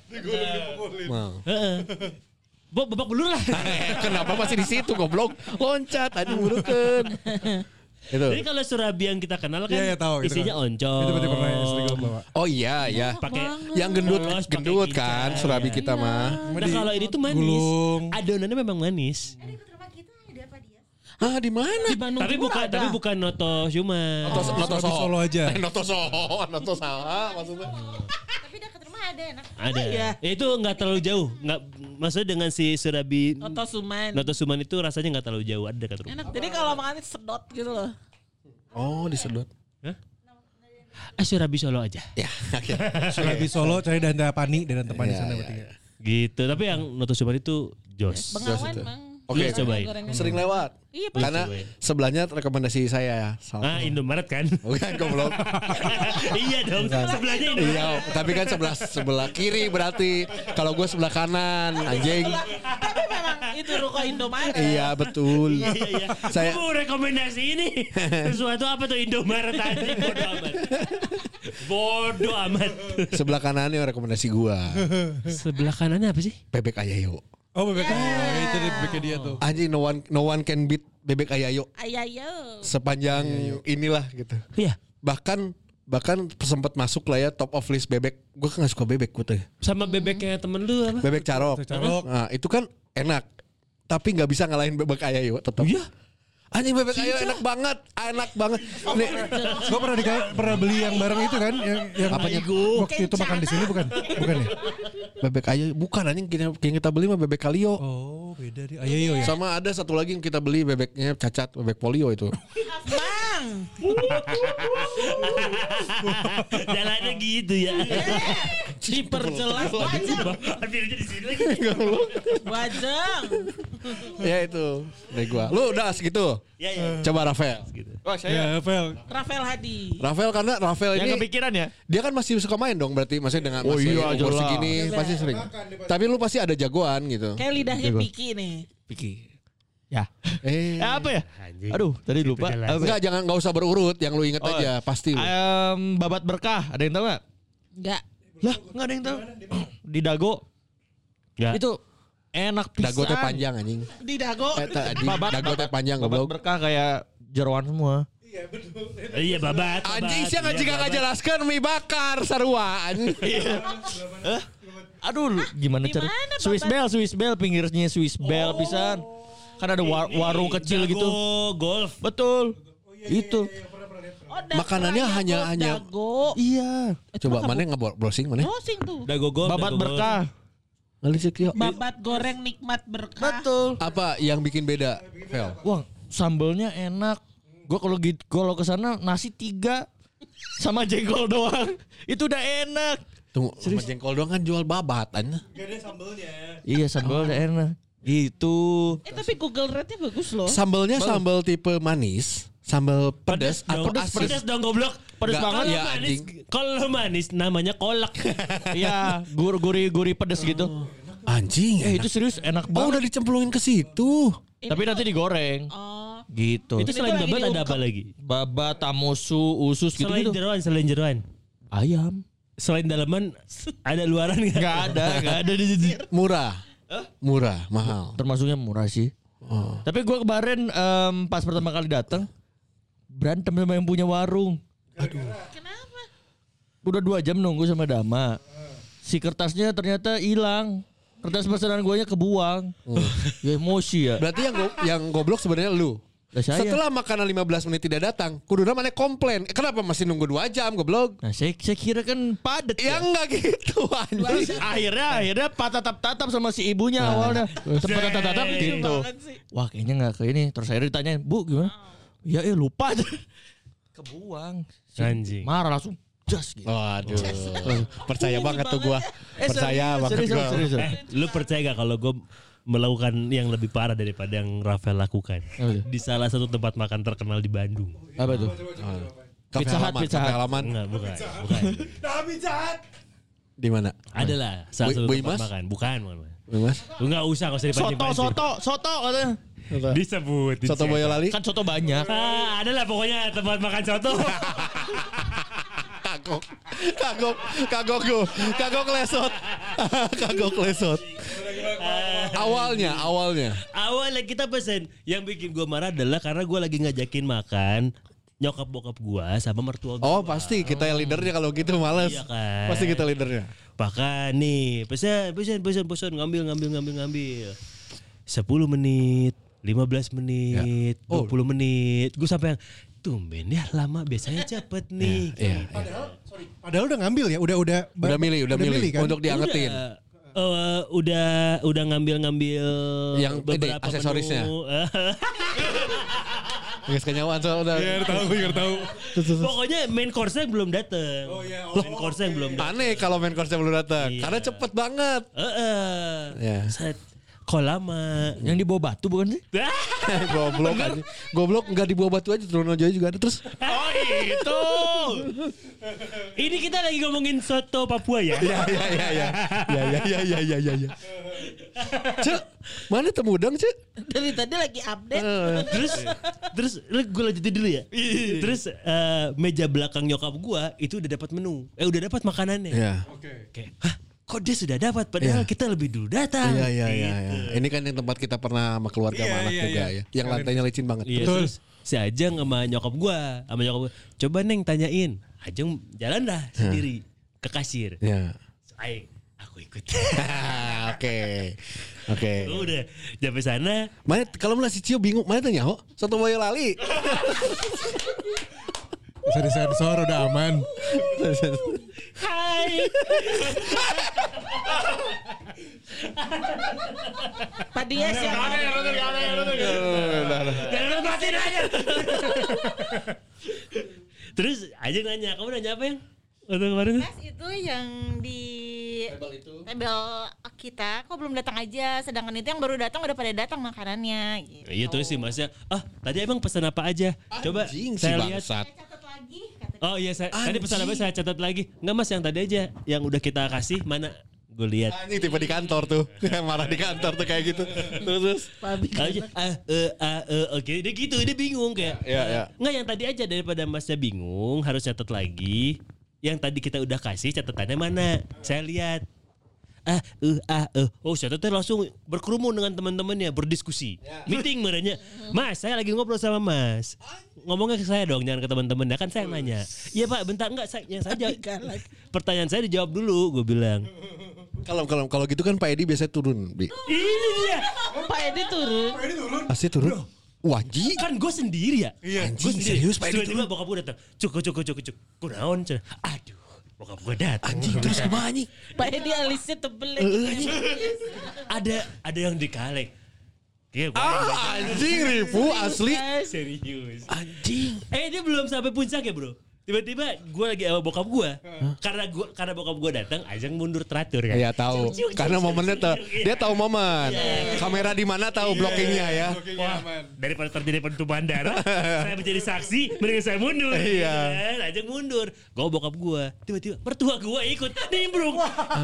Mau. Heeh. Bo, babak belur lah. Kenapa masih di situ goblok? Loncat tadi burukeun. Itu. Jadi kalau Surabi yang kita kenal kan Iya, iya, tahu, gitu isinya kan. oncom. Itu berarti pernah istri gue bawa. Oh iya ya. Pakai Yang gendut polos, pakai gendut kicap. kan Surabi kita mah. Nah kalau ini tuh manis. Gulung. Adonannya memang manis. Eh, ikut rumah kita ada apa dia? Ah di mana? Di Bandung Tapi Timur bukan ada. tapi bukan Noto Cuma. Noto, Noto Surabi Solo aja. Eh, Noto Solo, Noto salah maksudnya. Tapi dekat rumah ada enak. Ada. iya. Ya, itu nggak terlalu jauh. Nggak maksudnya dengan si Surabi Noto Suman. Noto Suman itu rasanya nggak terlalu jauh. Ada dekat rumah. Enak. Jadi kalau makannya sedot gitu loh. Oh disedot. Ah Surabi Solo aja. Ya, akhirnya. Surabi Solo cari Danda Pani dan Danda Pani Iya, sana iya, berarti. iya. Gitu. Tapi yang Noto Suman itu jos. Bengawan, itu. Bang. Oke, Iya, cobain. Gorengan. Sering lewat. Iya, Pak. Karena cobain. sebelahnya rekomendasi saya ya. Ah Indomaret kan? Bukan goblok. Iya dong. Sebelahnya Indomaret. Iya, tapi kan sebelah sebelah kiri berarti. Kalau gue sebelah kanan, anjing. Tapi memang itu ruko Indomaret. Iya betul. Iya iya. Saya- Gua mau rekomendasi ini. Sesuatu apa tuh Indomaret tadi bodoh amat. Bodoh amat. Sebelah kanannya rekomendasi gua. Sebelah kanannya apa sih? Bebek Ayayo. Oh bebek oh, itu di bebeknya dia tuh. Anjing no one no one can beat Bebek Ayayo Ayayo. sepanjang inilah gitu. Iya. Bahkan bahkan sempat masuk lah ya top of list bebek. Gue kan gak suka bebek gue tuh. Sama bebeknya temen lu apa? Bebek carok. Bebek carok. Nah, itu kan enak. Tapi nggak bisa ngalahin Bebek Ayayo tetap. Iya. Anjing Bebek Ayayo enak banget, enak banget. Nih, Gue pernah di, pernah beli yang bareng itu kan, yang, yang Apanya? waktu itu makan di sini bukan? Bukan ya? Bebek Ayayo bukan anjing yang kita beli mah Bebek Kalio. Oh beda deh. Ayo ya. Sama ada satu lagi yang kita beli bebeknya cacat, bebek polio itu. Bang. Jalannya gitu ya. Diperjelas Bajang. Akhirnya di sini. Bajang. Ya itu dari gua. Lu udah segitu. Ya ya. Coba Rafael. Oh Ya, Vel. Rafael Hadi. Rafael karena Rafael Yang ini kepikiran ya? dia kan masih suka main dong berarti masih dengan Oh masih iya, umur jelas. segini pasti sering. Tapi lu pasti ada jagoan gitu. Kayak lidahnya Piki nih. Piki. Ya. Eh, Eh apa ya? Anjing. Aduh, tadi lupa. jelas. Apa ya? enggak jangan enggak usah berurut, yang lu inget Oh, aja pasti lu. Ayam babat berkah, ada yang tahu nggak? Enggak. Lah, nggak ada yang tahu. Di Dago. Enggak. Itu enak pisan. Dago teh panjang anjing. Di Dago. Eh, tadi Babat- dago teh panjang Babat goblok. berkah kayak jeroan semua. Iya babat. Anjing babat. sih nggak Iya, jika babat. ngajelaskan mie bakar sarua anjing. Aduh, lu gimana cara? Gimana, Swiss Babat? Bell, Swiss Bell pinggirnya Swiss Bell pisan. Kan ada war- warung kecil gitu. Dago, golf. Betul. Itu. Oh, da- Makanannya raya hanya- golf hanya- dago. Iya. Coba mana nggak browsing mana? Browsing tuh. Dago golf. Babat dago golf. berkah. Ngalisik yuk. Babat goreng nikmat berkah. Betul. Apa yang bikin beda? Fel. Wah, sambelnya enak. Gua kalau gitu kalau ke sana nasi tiga sama jengkol doang. Itu udah enak. Tunggu, sama jengkol doang kan jual babat aja. Iya, sambel udah enak. Gitu. Eh tapi Google Rate-nya bagus loh. Sambelnya sambel tipe manis, sambel pedas atau dong, asin. pedas dong goblok. Pedes Nggak, banget. Kalau ya, manis, anjing. kalau manis namanya kolak. Iya, gurih-gurih pedes gitu. Anjing. Eh, enak. itu serius enak Oh, banget. udah dicemplungin ke situ. Tapi nanti digoreng. Oh. Gitu. Itu selain lagi babat ada diungkep. apa lagi? Babat, tamusu, usus Selain gitu-gitu. jeroan, selain jeroan. Ayam. Selain dalaman ada luaran nggak? Gak ada, gak ada di situ. Murah. Murah, mahal. Termasuknya murah sih. Oh. Tapi gue kemarin em, pas pertama kali datang berantem sama yang punya warung. Kenapa? Udah dua jam nunggu sama Dama. Si kertasnya ternyata hilang. Kertas pesanan gue nya kebuang. Ya emosi ya. Berarti yang go- yang goblok sebenarnya lu. Lah saya. Setelah makanan lima belas menit tidak datang, kuduna mana komplain. Eh, kenapa masih nunggu dua jam goblok? Nah saya, saya kira kan padet Ya ya. enggak gitu Terus anjing. akhirnya akhirnya patatap-tatap sama si ibunya awalnya. Sempat tatap-tatap gitu. banget sih. Wah kayaknya nggak ke ini. Terus akhirnya ditanyain, Bu gimana? Ya eh lupa. Kebuang. Si Anjing. marah langsung. Jas gitu. Waduh. Percaya banget tuh gua. Eh, Percaya serius, banget serius, gua. serius, serius. Eh, lu percaya gak kalau gue melakukan yang lebih parah daripada yang Rafael lakukan Apa itu? di salah satu tempat makan terkenal di Bandung? Apa tuh? Kafe Pizza Hut, halaman, Pizza kafe Hut. halaman. Enggak, bukan, bukan. Di mana? Adalah salah Bu- satu Bu tempat Imas? makan, bukan, bukan. Mas? Lu nggak usah, nggak usah Soto, dipancing-pancing. soto, soto katanya. Disebut. Soto Boyolali? Kan soto banyak. Ah, adalah pokoknya tempat makan soto. Kagok. Kagok. Kagok gua. Kagok lesot. Kagok lesot. Awalnya, awalnya. Awalnya kita pesen. Yang bikin gue marah adalah karena gue lagi ngajakin makan nyokap bokap gue sama mertua gue. Oh pasti kita yang leadernya kalau gitu males. Iya kan. Pasti kita leadernya. Bahkan nih pesen pesen pesen pesen ngambil ngambil ngambil ngambil sepuluh menit lima belas menit Ya. Oh. dua puluh menit gue sampai yang tumben ya lama biasanya cepet nih. Iya. Padahal udah ngambil ya, udah udah Udah milih, udah, milih, kan? untuk diangetin. Udah, eh, udah udah ngambil-ngambil Yang ini, beberapa aksesorisnya. menu. Guys kenyawaan soal udah. Biar tahu, biar tahu. Pokoknya main course-nya belum dateng. Oh, iya, Main course-nya belum dateng. Aneh kalau main course belum datang. Iya. Karena cepet banget. Heeh. Ya. Set. Kok lama? Yang di bawah batu bukan sih? Goblok aja. Goblok enggak di bawah batu aja, Tronojoyo juga ada terus. Oh itu. Ini kita lagi ngomongin soto Papua ya. Ya ya ya ya. Ya ya ya ya ya ya. ya. Cek, mana temudang, Cek? Dari tadi lagi update. terus terus gue lanjutin dulu ya. Terus eh, meja belakang nyokap gue itu udah dapat menu. Eh udah dapat makanannya. Ya. Kayak, hah? Kok dia sudah dapat padahal Iya. kita lebih dulu datang. Iya iya iya Gitu. ya. Ini kan yang tempat kita pernah sama keluarga sama anak juga ya. Yang lantainya licin banget. Iya, Terus, terus si Ajeng sama nyokap gua, sama nyokap gua, coba Neng tanyain. Ajeng jalan dah sendiri ke kasir. ya. Ayo, aku ikut. Oke. Oke. Udah, sampai sana. Mana kalau mulai si Cio bingung, mana tanya, "Oh, soto Boyolali." Bisa disensor udah aman. Hai. Pak Dias yang Jangan matiin aja. Terus Ajeng nanya, kamu nanya apa yang? Waktu kemarin tuh? Mas itu yang di tebel kita kok belum datang aja, sedangkan itu yang baru datang udah pada datang makanannya gitu. Iya terus sih masnya, ah tadi emang pesan apa aja? Coba Anjing si saya lihat. bangsat. Saya catat lagi kata Oh iya, saya, tadi Anjing. pesan apa saya catat lagi. Enggak mas, yang tadi aja, yang udah kita kasih mana? Gue lihat. Anjing tipe di kantor tuh. Yang marah di kantor tuh kayak gitu. Terus terus. Aja, ah, eh, ah, eh, oke, dia gitu, dia bingung kayak. Ya, ya. Nggak yang tadi aja daripada masnya bingung, harus catat lagi. Yang tadi kita udah kasih catatannya mana? Saya lihat. Ah, eh, ah, eh. Oh, catatnya langsung berkerumun dengan teman-temannya, berdiskusi. Meeting merenya. Mas, saya lagi ngobrol sama Mas. Ngomongnya ke saya dong, jangan ke teman-temannya. Kan saya yang nanya. Iya Pak, bentar enggak saya yang saja. Pertanyaan saya dijawab dulu, gue bilang. Kalau kalau kalau gitu kan Pak Edi biasanya turun, Bi. Ini dia. Pak Edi turun. Pasti turun. Wajib. Kan gue sendiri ya. Iya. Gue Anjing, serius, Pak Edi Tiba-tiba bokap gue datang. Cuk, cuk, cuk, cuk. Kunaon cenah. Aduh. Bokap gue datang. Anjing terus kumaha anjing? Pak Edi alisnya tebel. Ada ada yang dikaleng. Kayak gue Ah, anjing Rifu asli. serius. Anjing. Eh dia belum sampai puncak ya bro. Tiba-tiba gue lagi sama bokap gue. Karena gue karena bokap gue datang, Ajeng mundur teratur kan. Iya tahu. Karena momennya tahu. Dia tahu momen. Kamera di mana tahu blockingnya ya. Wah, daripada terjadi penutupan darah, saya menjadi saksi, mending saya mundur. Iya. Kan? Ajeng mundur. Gue bokap gue, tiba-tiba mertua gue ikut nimbrung.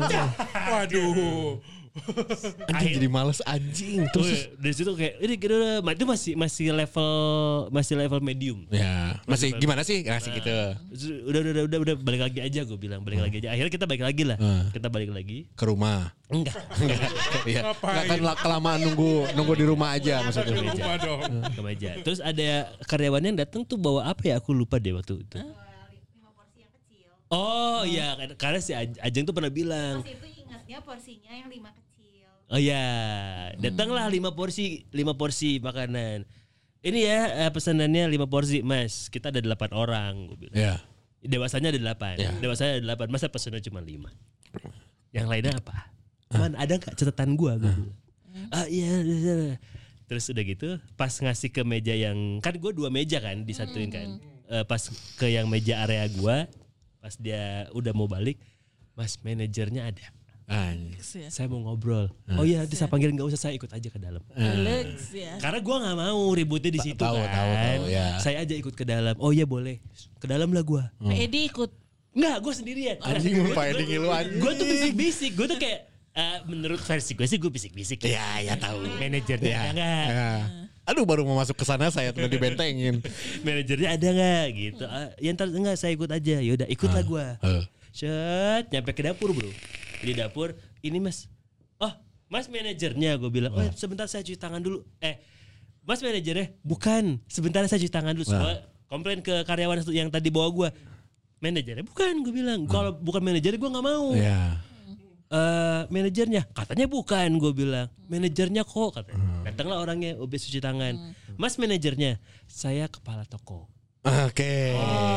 Waduh. Anjing jadi males anjing Terus terus. dari situ kayak ini kira itu masih masih level masih level medium. Ya, masih gimana sih? Masih gitu. Udah udah udah udah balik lagi aja gue bilang balik lagi aja. Akhirnya kita balik lagi lah. Hmm. Kita balik lagi. Ke rumah. Enggak. Iya. Enggak kan la- kelamaan nunggu nunggu di rumah aja maksudnya. Rumah dong. Ke meja. Terus ada karyawannya yang datang tuh bawa apa ya? Aku lupa deh waktu itu. lima porsi yang kecil. Oh iya, karena si Aj- Ajeng tuh pernah bilang. Pas itu ingatnya porsinya yang lima kecil. Oh iya, datanglah lima porsi, lima porsi makanan. Ini ya eh, pesanannya lima porsi, Mas. Kita ada delapan orang, gue bilang. Iya. Dewasanya ada delapan, Ya. dewasanya ada delapan. Masa pesannya cuma lima. Yang lainnya apa? Man, ada nggak catatan gue? Gue bilang. Ah iya, iya. Terus udah gitu, pas ngasih ke meja yang kan gue dua meja kan disatuin kan. Eh, pas ke yang meja area gue, pas dia udah mau balik, Mas manajernya ada. Anjing. Saya mau ngobrol. Oh iya, bisa panggil nggak usah, saya ikut aja ke dalam. Alex ya. Karena gue nggak mau ributnya di situ tahu, kan. tahu, tahu, ya. Saya aja ikut ke dalam. Oh iya boleh. Ke dalam lah gue. Pak Edi ikut. Nggak, gue sendirian. Anjing Pak Edi ngilu anjing. Gue tuh bisik-bisik. Gue tuh kayak eh, menurut versi gue sih gue bisik-bisik. Iya, ya tahu. Manajernya Ya. ada nggak? Ya. Aduh baru mau masuk ke sana saya udah dibentengin. Manajernya ada nggak gitu? Ah, ya ntar enggak saya ikut aja. Yaudah ikutlah gue. Heeh. Set, nyampe ke dapur bro. Di dapur, ini mas. Oh, mas manajernya gue bilang. Oh, sebentar saya cuci tangan dulu. Eh, mas manajernya? Bukan, sebentar saya cuci tangan dulu. Soalnya komplain ke karyawan yang tadi bawa gue. Manajernya? Bukan, gue bilang. Kalau bukan manajernya gue gak mau. Iya. Eh, manajernya? Katanya bukan, gue bilang. Manajernya kok, katanya. Datanglah orangnya, obes cuci tangan. Mas manajernya? Saya kepala toko. Oke.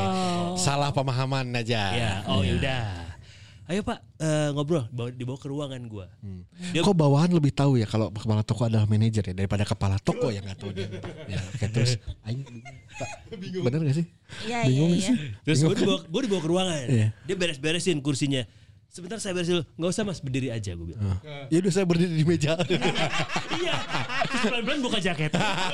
Salah pemahaman aja. Ya, oh yaudah. Ayo Pak, eh, ngobrol, bawa, dibawa ke ruangan gua. Dia- Kok bawahan lebih tahu ya kalau kepala toko adalah manajer ya daripada kepala toko yang nggak tahu dia. Ya, oke terus. Aing, Pak, bener gak sih? Iya, Bingung iya, gak iya. sih? Terus gue dibawa, gue dibawa ke ruangan. Iya. Dia beres-beresin kursinya. Sebentar saya beresin dulu. Gak usah mas, berdiri aja gue bilang. Ya udah saya berdiri di meja. Iya. Terus pelan-pelan buka jaket.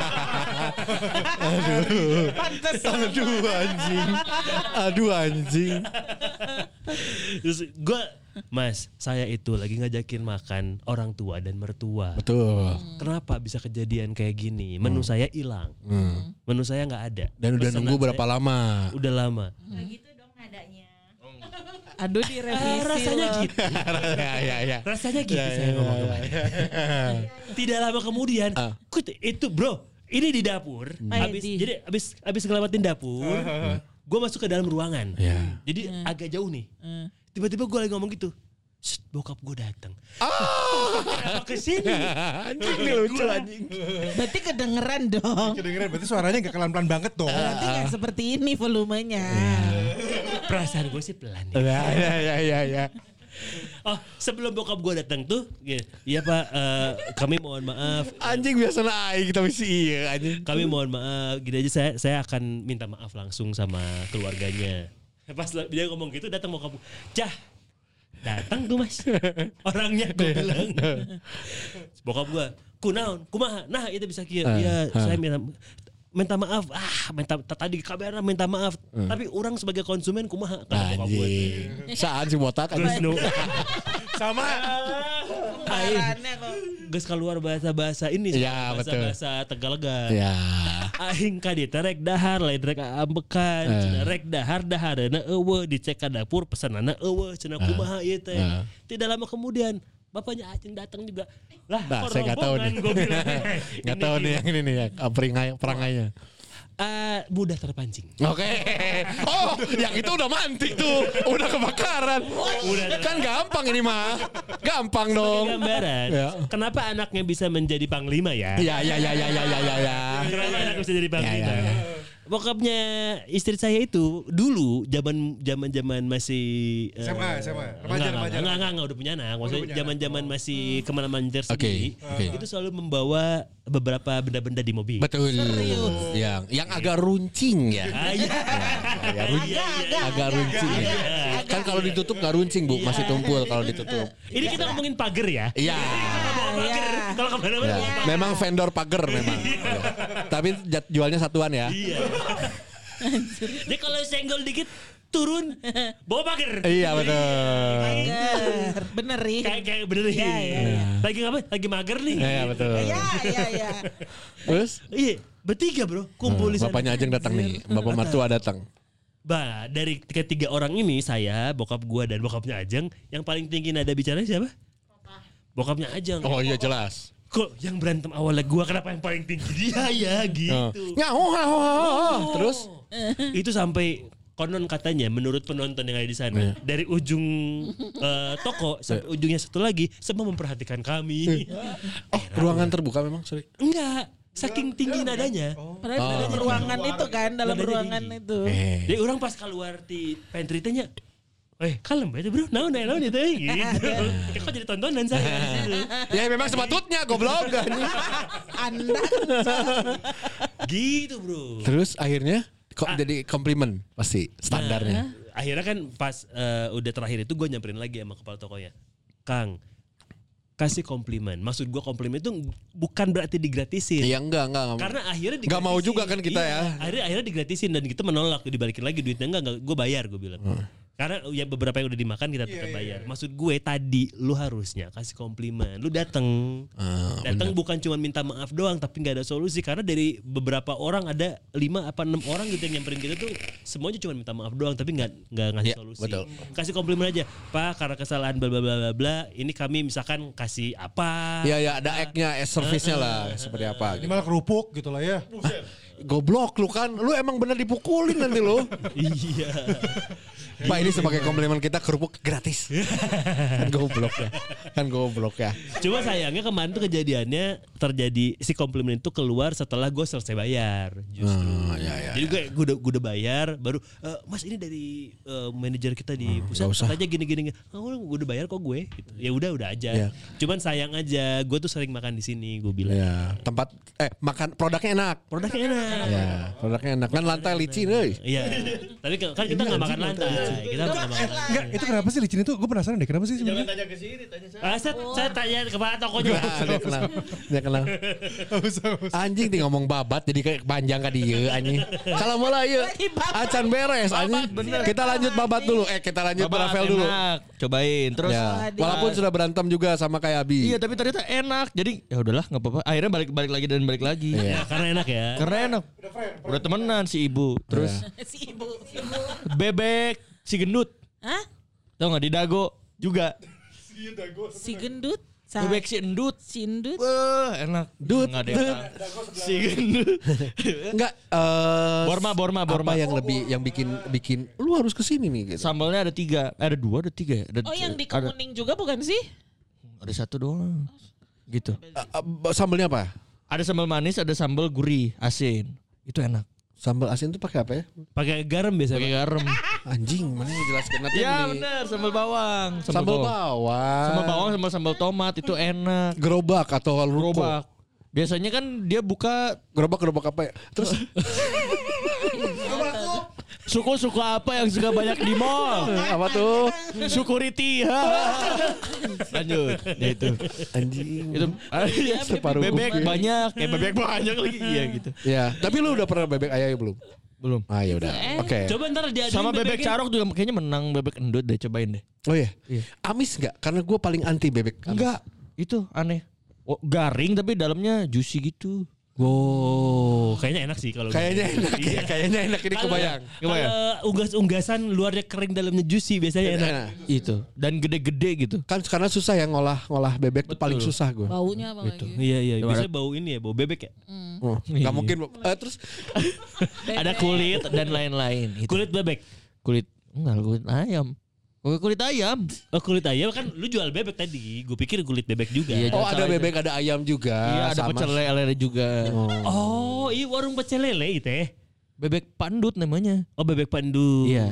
Pantes. Aduh anjing. Aduh anjing. Terus gue, mas saya itu lagi ngajakin makan orang tua dan mertua. Betul. Kenapa bisa kejadian kayak gini? Menu saya hilang. Hmm. Menu saya nggak ada. Dan udah Pesanan nunggu berapa saya lama? Udah lama. Nggak gitu dong nadanya. Aduh Ah, direvisi rasanya loh. gitu. ya ya ya. Rasanya gitu Ya, saya ya, ngomong ya, kemarin. ya. Tidak lama kemudian, Ah. kut- itu bro, ini di dapur. Habis, Edi. jadi habis habis ngelewatin dapur, gue masuk ke dalam ruangan. Ya. Jadi agak jauh nih. Tiba-tiba gue lagi ngomong gitu. Shh, bokap gue datang. Ah. Kenapa kesini? Anjing nih lucu anjing. Berarti kedengeran dong. Kedengeran berarti suaranya gak pelan-pelan banget dong. Berarti nggak seperti ini volumenya. Perasaan gue sih pelan. Ya. Ya ya ya ya ya. Oh, sebelum bokap gue datang tuh, ya, iya pak, eh, kami mohon maaf. Anjing biasa naik kita mesti iya anjing. Kami mohon maaf. Gini aja saya saya akan minta maaf langsung sama keluarganya. Pas dia ngomong gitu datang bokap gue. Cah, datang tuh mas orangnya gue bilang. Bokap gue kunaon kumaha nah itu bisa kia Uh, ya uh. saya minta minta maaf ah minta tadi kamera minta maaf tapi orang sebagai konsumen kumaha kata bokap gue. Anjing. Saan si botak Terus anjing. nu Sama. aing Bahannya kok. geus keluar bahasa-bahasa ini Ya, betul. bahasa-bahasa Tegalega. Ya. Aing ka dieu teh rek dahar lain rek ambekan Eh. cenah rek dahar dahareuna eueuh dicek ka dapur pesanana eueuh cenah kumaha ieu teh. Eh. Tidak lama kemudian bapaknya Acing datang juga. Lah, Nah, saya nggak tahu nih. rombongan, gua bilang. Nggak Ini tahu nih gimana? yang ini nih ya, perangai perangainya. Uh, mudah terpancing. Oke. Oh, yang itu udah mantik tuh. Udah kebakaran. Udah kan gampang ini mah. Gampang dong. Gambaran. Ya. Kenapa anaknya bisa menjadi panglima ya? Ya ya ya ya ya ya ya. ya. Kenapa anaknya bisa jadi panglima? Ya, ya, ya. Bokapnya istri saya itu dulu zaman zaman zaman masih S M A, S M A, enggak, remaja, enggak, remaja. enggak, enggak, enggak, udah punya anak. Maksudnya punya zaman zaman masih kemana-mana tersendiri, Oke, oke. itu selalu membawa beberapa benda-benda di mobil. Betul. Yang yang agak runcing ya. Ah, iya. Agak runcing. Iya, iya. Agak runcing. Kan kalau ditutup nggak runcing Bu, masih tumpul kalau ditutup. Ini kita ngomongin pagar ya. Iya. Pagar. Kalau kemana-mana Ya. bawa pagar. Memang vendor pagar memang. Ya. Tapi jat- jualnya satuan ya. Iya. Jadi kalau senggol dikit turun bawa pagar. Iya betul. Mager. Bener nih. Kayak kayak bener nih. Iya, iya, iya. Lagi ngapain? Lagi mager nih. Iya betul. Iya, iya, iya. Terus Iya, bertiga bro, kumpul di sana. bapaknya Ajeng datang nih, bapak mertua datang. Bah, dari ketiga orang ini saya, bokap gua dan bokapnya Ajeng, yang paling tinggi nada bicaranya siapa? Bokapnya Ajeng. Oh iya jelas. Kok yang berantem awalnya gua, kenapa yang paling tinggi dia ya Oh. gitu. Nyaho, haho, haho. Terus Itu sampai konon katanya menurut penonton yang ada di sana, dari ujung eh, toko sampai ujungnya satu lagi semua memperhatikan kami. oh ruangan terbuka memang sorry. Enggak, saking tinggi nadanya. Padahal dalam ruangan itu kan, dalam Nadanya ruangan tinggi. itu. Eh. Jadi orang pas keluar di pantry tanya, eh kalem aja bro, naon ya naon itu gitu. Kayak kok jadi tontonan saya di situ. Ya memang sepatutnya goblok. Anda Gitu bro. Terus akhirnya kok jadi komplimen pasti standarnya. Nah, akhirnya kan pas eh, udah terakhir itu gue nyamperin lagi sama kepala tokonya, Kang, kasih komplimen. Maksud gue komplimen itu bukan berarti digratisin. Iya enggak enggak. enggak. Karena akhirnya Nggak mau juga kan kita Iya, ya. Akhirnya akhirnya digratisin dan kita menolak, dibalikin lagi duitnya enggak, enggak gue bayar gue bilang. Karena ya beberapa yang udah dimakan kita tetap bayar. Maksud gue tadi lu harusnya kasih komplimen. Lu datang. Ah, datang bukan cuma minta maaf doang tapi nggak ada solusi, karena dari beberapa orang ada lima apa enam orang gitu yang nyamperin kita tuh semuanya cuma minta maaf doang tapi nggak nggak ngasih Iya, solusi. betul. Kasih komplimen aja, Pak, karena kesalahan bla bla bla bla bla. Ini kami misalkan kasih apa? Iya ya ada act-nya, eh, service-nya lah seperti apa. Ini malah kerupuk gitu lah ya. Goblok lu kan, lu emang bener dipukulin nanti lu. Iya. Pak ini sebagai komplimen kita kerupuk gratis. Kan goblok ya. Kan goblok ya. Cuma sayangnya kemarin tuh kejadiannya terjadi si komplimen itu keluar setelah gue selesai bayar justru. Oh, ya, ya, Jadi gue gue udah, gue udah bayar baru e, Mas ini dari uh, manajer kita di pusat nggak usah. katanya gini-gini. Oh, gue udah bayar kok gue. Gitu. Ya udah udah aja. Ya. Cuman sayang aja gue tuh sering makan di sini gue bilang. Ya, tempat eh makan produknya enak. Produknya enak. Ya, produknya enak. Kan lantai licin euy. Iya. Tapi kan kita nggak makan lantai. Kita nggak makan lantai. Enggak, itu kenapa sih licin itu? Gue penasaran deh, kenapa sih sebenarnya? tanya ke sini, tanya saya. Ah, saya, saya tanya kepala tokonya. Nah, dia kenal. Dia kenal. Anjing nih ngomong babat jadi kayak panjang ka dieu anjing. Kalau mulai yuk acan beres anjing. Kita lanjut babat dulu. Eh kita lanjut Babat Rafael dulu. enak. Cobain. Terus Ya, walaupun sudah berantem juga sama kayak Abi. iya tapi ternyata enak. Jadi ya udahlah nggak apa-apa. Akhirnya balik balik lagi dan balik lagi. Iya. Ya, karena enak ya. Karena enak. Udah temenan si ibu. Terus si ibu, si ibu. bebek si gendut. Hah? Tau nggak di dago juga. Si gendut? Sa- Bebek si endut. si endut? Wah enak. Dut, Nggak ada yang dut. tahu. Si gendut. Enggak eh Borma, borma, borma. Apa yang lebih yang bikin bikin lu harus kesini nih gitu. Sambalnya ada tiga. Eh, ada dua, ada tiga ya. Ada, Oh yang di ada, Kemuning juga bukan sih? ada satu doang. Gitu. Eh, eh, sambelnya apa? Ada sambal manis, ada sambal gurih, asin. Itu enak. Sambal asin itu pakai apa ya? Pakai garam biasanya. Pakai garam. Anjing, mana yang jelaskan nanti Iya ini. benar, sambal bawang. Sambal bawang. Sambal bawang, sambal sambal tomat itu enak. Gerobak atau ruko. Gerobak. Biasanya kan dia buka Gerobak gerobak apa ya? Terus suku-suku apa yang suka banyak di mall? apa tuh? Suku Riti. Lanjut. Ya itu. Anjing. Itu Separuh bebek kuping. banyak, kayak bebek banyak lagi. Iya gitu. Ya, tapi lu udah pernah bebek ayam belum? Belum. Ah ya udah. Oke. Coba ntar diaduin Sama bebek bebeknya. carok juga kayaknya menang bebek endut deh, cobain deh. Oh iya. Iya. Amis enggak? Karena gue paling anti bebek. Amis. Enggak, itu aneh. Oh, garing tapi dalamnya juicy gitu. Wow, kayaknya enak sih kalau Kayaknya gitu. enak ya, kayaknya enak ini Kalau- kebayang. Kebayang. Kalau unggas-unggasan luarnya kering dalamnya juicy biasanya enak. Nah, Itu. Dan gede-gede gitu. kan karena susah ya ngolah ngolah bebek tuh paling susah gue. Baunya apa Gitu. lagi? Iya iya, Gimana? biasanya bau ini ya, bau bebek ya. Oh, nggak mungkin. Eh, terus Ada kulit dan lain-lain. Itu. Kulit bebek. Kulit enggak kulit ayam. Kulit kulit ayam. Oh kulit ayam kan lu jual bebek tadi. Gue pikir kulit bebek juga. Iya, oh jangan ada salah bebek ada ayam juga. Iya, ada sama. pecel lele juga. Oh, iya warung pecel lele itu ya. Bebek pandut namanya. Oh bebek pandu. Iya.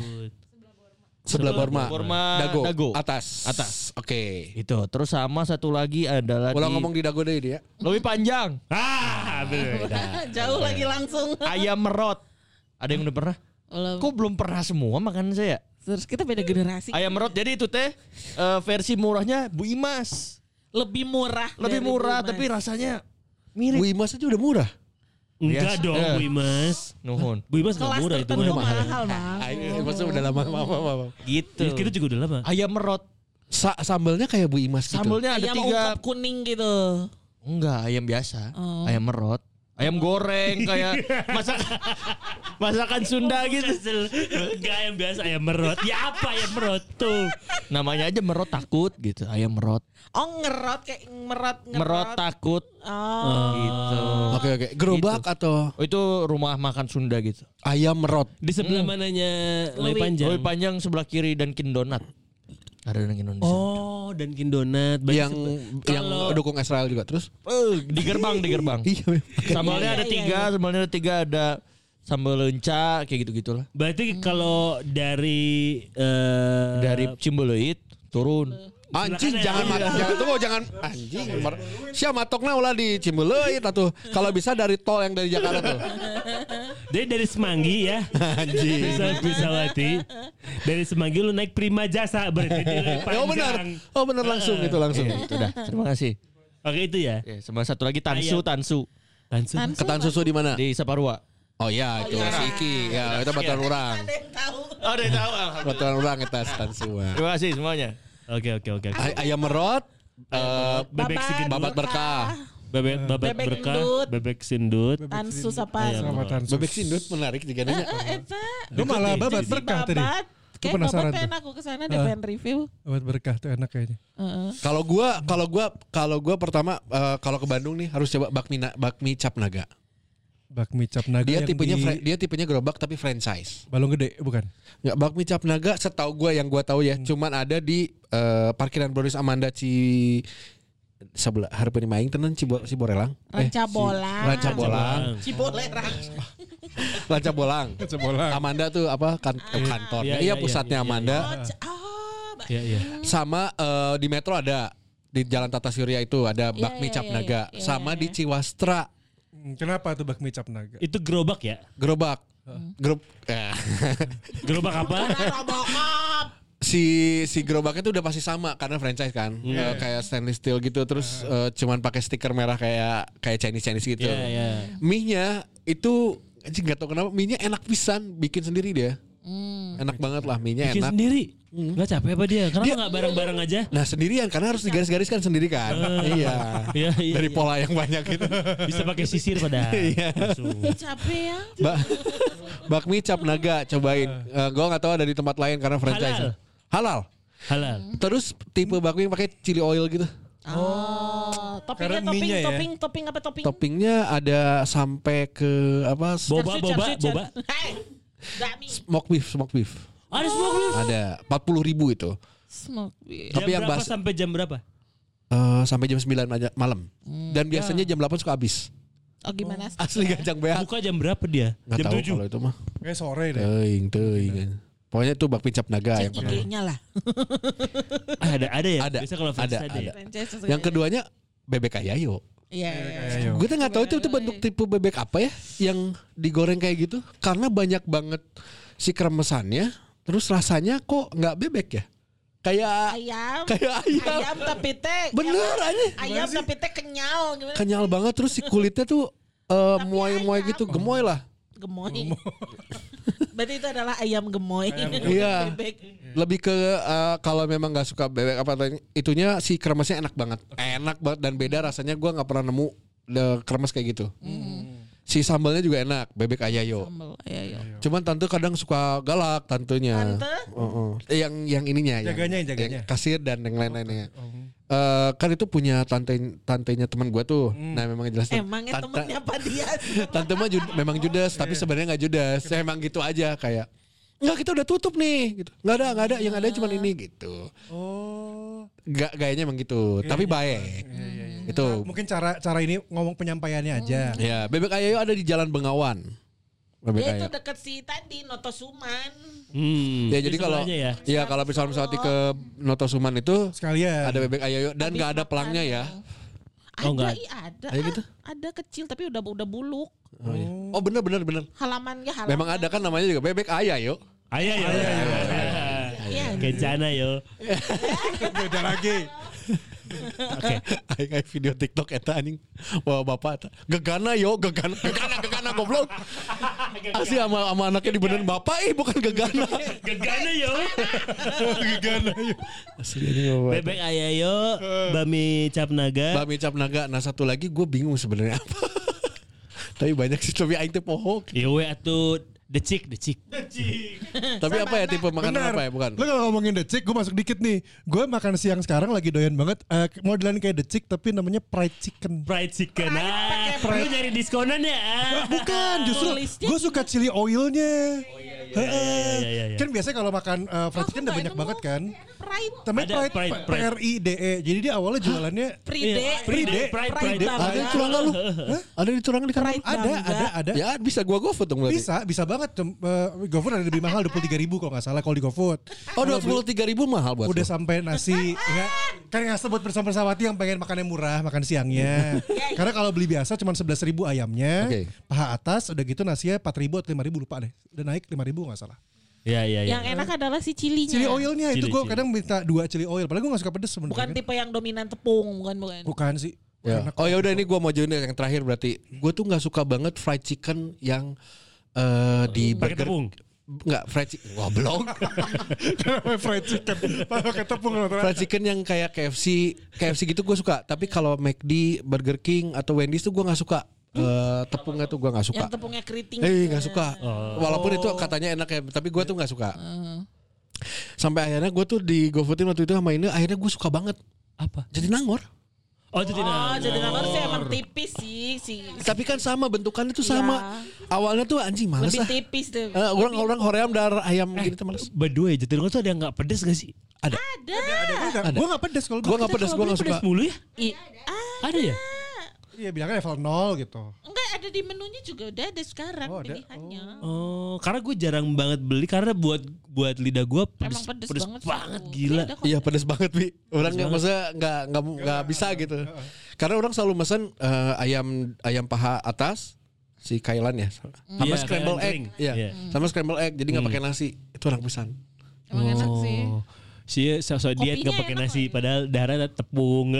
Sebelah Borma. Borma Dago. Dago. Atas. Atas. Oke. Itu. Terus sama satu lagi adalah Ulang di ngomong di Dago deh dia. lebih panjang. Ah, beda. Jauh lagi langsung. Ayam merot. Ada yang udah pernah? Belum. Kok belum pernah semua makanan saya? Terus kita beda generasi. Ayam merot. Jadi itu teh eh, versi murahnya Bu Imas. Lebih murah. Lebih dari murah Bu Imas. tapi rasanya mirip. Bu Imas aja udah murah. Enggak Yes. dong, Eh. Bu Imas. Nuhun. Bu Imas nggak Kelas murah itu. tertentu mah. mahal, Bang. Ah, ini maksudnya udah lama maaf maaf. maaf. Gitu. Ya, kita juga udah lama. Ayam merot. Sa sambelnya kayak Bu Imas gitu. Sambelnya ada Ayam tiga. ungkep kuning gitu. Enggak, ayam biasa. Oh. Ayam merot. Ayam goreng kayak masak masakan Sunda gitu. Kesel. Enggak ayam biasa, ayam merot. Ya apa ayam merot tuh? Namanya aja merot takut gitu. Ayam merot. Oh ngerot kayak merot ngerot. Merot takut Oh. gitu. Oke oke. Gerobak atau Oh, itu rumah makan Sunda gitu. ayam merot. Di sebelah mananya Lei Lewi. Panjang? Lebih panjang sebelah kiri dan Kin Donat. Ada Dunkin Indonesia. Oh, dan Kindonat. Berarti Yang sebe- yang kalau- dukung Israel juga terus. Eh, di gerbang, di gerbang. Iya. memang. Sambalnya Iya, ada iya, tiga, iya. sambalnya ada tiga, ada sambal lenca kayak gitu-gitulah. Berarti kalau dari eh, Dari Cimbeleuit turun. Anjing jangan mat, jangan tunggu jangan anjing. Mer- Sia matokna ulah di Cimbeleuit atuh. Kalau bisa dari tol yang dari Jakarta tuh. Dari dari Semanggi ya. Anjing. Bisa Pisawati. Dari Semanggi lu naik Prima Jasa berarti di Lei Oh benar. Panjang. Oh benar langsung itu langsung. Itu dah. Terima kasih. Oke itu ya. Ya, sama satu lagi Tansu, Ayam. Tansu Tansu. Tansu. Ketan susu di mana? di Saparua. Oh iya itu si Iki. Ya itu baturan orang. Ada yang tahu. Oh, udah tahu. Baturan orang kita ketan susu. Terima kasih semuanya. Oke oke oke. oke. Ay- Ayam merot. eh, Bebek Babat. segini. babat berkah. Bebek babat Bebek berkah. endut. Bebek sindut. Tansu apa? Ayam. Sama Tansus. Bebek sindut menarik juga nanya. Eta. Gue malah babat Si berkah tadi. babat. Gue Kayak penasaran babat tuh. pengen aku kesana deh pengen review. Babat berkah tuh enak kayaknya. Heeh. Kalau gua kalau gua kalau gua pertama eh, kalau ke Bandung nih harus coba bakmi na- bakmi cap naga. Bakmi cap naga Dia yang tipenya di fra- dia tipenya gerobak tapi franchise. Balong Gede bukan? Nggak, bakmi cap naga setahu gua yang gua tahu ya, cuman ada di eh, parkiran Bronis Amanda Ci sebelah Harapan Maing tenan Cibo, Ciborelang. Ranca si- bolang. Ranca Bolang. Cibolerang. Ranca Bolang. Sebolang. Amanda tuh apa kan, eh, kantor. Iya, Iya, iya, pusatnya iya, iya, Amanda. Oh, c- oh, ba- Iya iya. Sama eh, di Metro ada di Jalan Tata Surya itu ada Iya, bakmi iya, cap iya, naga. iya, Sama iya. di Ciwastra Hmm, Kenapa tuh bakmi cap naga? Itu gerobak ya? gerobak. Grup eh, Gerobak apa? Robocop. si si gerobaknya tuh udah pasti sama karena franchise kan. Eh, kayak stainless steel gitu terus eh, cuman pakai stiker merah kayak kayak Chinese Chinese gitu. Iya iya. Mie-nya itu anjing nggak tahu kenapa mie-nya enak pisan, bikin sendiri dia. Hmm. Enak banget lah mie-nya Bikin enak. sendiri. Nggak capek apa dia? Kenapa Dia- nggak bareng-bareng aja? Nah, sendirian karena harus digaris-gariskan sendiri kan. iya. Iya iya. Dari iya. pola yang banyak gitu. Bisa pakai sisir pada. Iya. Capek ya. Ba bakmi cap naga cobain. Eh, gua nggak tahu ada di tempat lain karena franchise. Halal. Halal. Terus tipe bakmi yang pakai chili oil gitu. Oh, toppingnya Karena topping, mie-nya ya. topping, topping apa topping? Toppingnya ada sampai ke apa? Boba, Capsut, boba, capsut, boba. capsut. Hei, Dami. Smoke beef, smoke beef. Ada semua belum? Ada empat puluh ribu itu. Smoke beef. Jam Tapi yang berapa bas- sampai jam berapa? Eh, sampai jam sembilan aja malam. Hmm. Dan biasanya jam delapan suka habis. Oh gimana? Asli gajang beak. Buka jam berapa dia? Nggak Jam tahu tujuh. kalau itu mah. Kayak sore deh. Teuing, teuing. Pokoknya itu bakmi cap naga yang Cek pertama. I G-nya lah. Ah, ada ada ya? Ada, Biasa kalau ada, franchise ada, ada. ya? Franchise sesuai. Yang keduanya bebek ayayo. Iya. Ayo. Gue tuh nggak tahu itu itu bentuk tipe bebek apa ya yang digoreng kayak gitu. Karena banyak banget si kremesannya. Terus rasanya kok nggak bebek ya? Kayak Ayam. kayak ayam. Ayam tapi teh. Bener aja. Ayam tapi teh kenyal gimana? Kenyal banget terus si kulitnya tuh eh, Tapi muai-muai ayam. gitu, gemoy lah. Gemoy. Berarti itu adalah ayam gemoy. Iya. Bebek. Lebih ke eh, kalau memang nggak suka bebek apa tadi, itunya si kremesnya enak banget, enak banget dan beda rasanya. Gue nggak pernah nemu the kremes kayak gitu. Si sambalnya juga enak, bebek ayayo. Sambal ayayo. Cuman tante kadang suka galak tantenya. Tante? Uh-uh. Eh, yang yang ininya Jaganya, yang, jaganya. yang kasir dan yang lain-lainnya. Eh, kan itu punya tante tantenya teman gua tuh. Nah, memang jelas Emangnya tante- temennya apa dia? Tante mah jud- memang judes, tapi sebenarnya nggak judes. Saya emang gitu aja kayak enggak, kita udah tutup nih gitu. Enggak ada, enggak ada, yang ada cuma ini gitu. Oh. Gak, gayanya emang gitu, tapi baik. Itu. Mungkin cara cara ini ngomong penyampaiannya aja. Ya, bebek ayayo ada di Jalan Bengawan. Bebek Dia itu ayayo. dekat si tadi Notosuman. Hmm. Ya jadi kalau ya. ya kalau misal misal ke Notosuman itu Sekalian. ada bebek ayayo dan Habis nggak ada makan pelangnya ya. Ada, Oh, enggak. iya ada. Ada gitu? Ah, ada kecil tapi udah udah buluk. Oh, iya. Oh bener bener bener. Halamannya halaman. Memang ada kan namanya juga bebek ayayo. Ayah ya. Iya. Kencana yo. Beda lagi. Oke. Aing kayak video TikTok eta anjing. Wah bapak eta. Gegana yo, gegana, gegana, gegana goblok. Asli sama sama anaknya dibenerin bapak, ih bukan gegana. Gegana yo. Gegana yo. Asli anjing bapak. Bebek ayayo, bami cap naga. Bami cap naga. Nah satu lagi gue bingung sebenarnya apa. Tapi banyak sih tapi aing teh poho. Yo we atuh decik decik. Tapi apa ya tipe makanan Benar. apa ya bukan? Lo kalau ngomongin decik, gue masuk dikit nih. Gue makan siang sekarang lagi doyan banget. Eh, modelan kayak decik tapi namanya fried chicken. Fried chicken. Ah, fried- lu nyari diskonan ya? Ah. Bukan, justru Tulisnya gue suka chili oilnya. iya, iya, iya, iya. Kan biasanya kalau makan eh, fried Aku chicken udah nggak banyak nemu. banget kan. Pride. Namanya Ada fried, fried, P R I D E. Jadi dia awalnya jualannya Pride. Iya, Pride, Pride, Pride Pride. banget. Ada di Turangga lu? Ada di Turangga di kantor? Pride ada, bangga. ada, ada. Ya bisa gua GoFood dong berarti. Bisa, bisa banget. Cem- eh, GoFood ada lebih mahal dua puluh tiga ribu kalau nggak salah kalau di GoFood. Oh dua puluh tiga ribu mahal buat Udah lu. sampai nasi ya, kan yang sebut bersama-bersawati yang pengen makan yang murah makan siangnya. Karena kalau beli biasa cuma sebelas ribu ayamnya, Oke. paha atas udah gitu nasinya empat ribu atau lima ribu lupa deh. Udah naik lima ribu nggak salah. Iya iya iya. Yang enak adalah si cilinya. Chili oilnya itu Chili, gue chili. kadang minta dua chili oil. Padahal gue gak suka pedes sebenarnya. Bukan tipe yang dominan tepung, bukan bukan. Bukan sih. Ya. Enak. Oh ya udah ini gua mau join yang terakhir berarti. Gue tuh nggak suka banget fried chicken yang eh, di Pakai burger. tepung. Nggak fried chicken. Goblok. Kenapa fried chicken? Pakai tepung loh. Fried chicken yang kayak K F C, K F C gitu gue suka. Tapi kalau McD, Burger King atau Wendy's tuh gue nggak suka. Eh, tepungnya tuh gue nggak suka. Yang tepungnya keriting. Eh nggak suka. Oh. Walaupun itu katanya enak ya, tapi gue tuh nggak suka. Sampai akhirnya gue tuh di GoFoodin waktu itu sama ini, akhirnya gue suka banget. Apa? Jadi nangor. Oh itu tidak. Oh, jadi nangor sih emang tipis sih, si Tapi kan sama bentukannya tuh sama. Awalnya tuh anjing males lebih ah. tipis tuh. Eh, orang orang hoream dar ayam gini tuh males. By the way, Jatinangor tuh ada yang nggak pedes gak sih? Ada. Ada. Gue gak pedes kalau Gue nggak pedes, gue nggak suka. Pedes mulu ya? I- ah, Ada ya? Iya bilangnya level nol gitu. enggak ada di menunya juga udah ada sekarang Oh, ada. pilihannya. Oh, karena gue jarang banget beli karena buat buat lidah gue pedes, Emang pedes, pedes banget, banget, sih. gila. Ada kok. Iya pedes banget Bi. Orang nggak banget. masa nggak nggak nggak bisa gitu. Karena orang selalu mesen eh, ayam ayam paha atas si kailan ya, sama Iya, scramble kailan egg, kering. iya, Iya. sama scramble egg. Jadi nggak pakai nasi. Itu orang pesan. Emang enak sih. Si sosok diet Kopinya gak pakai enak nasi, lagi. padahal darah tepung.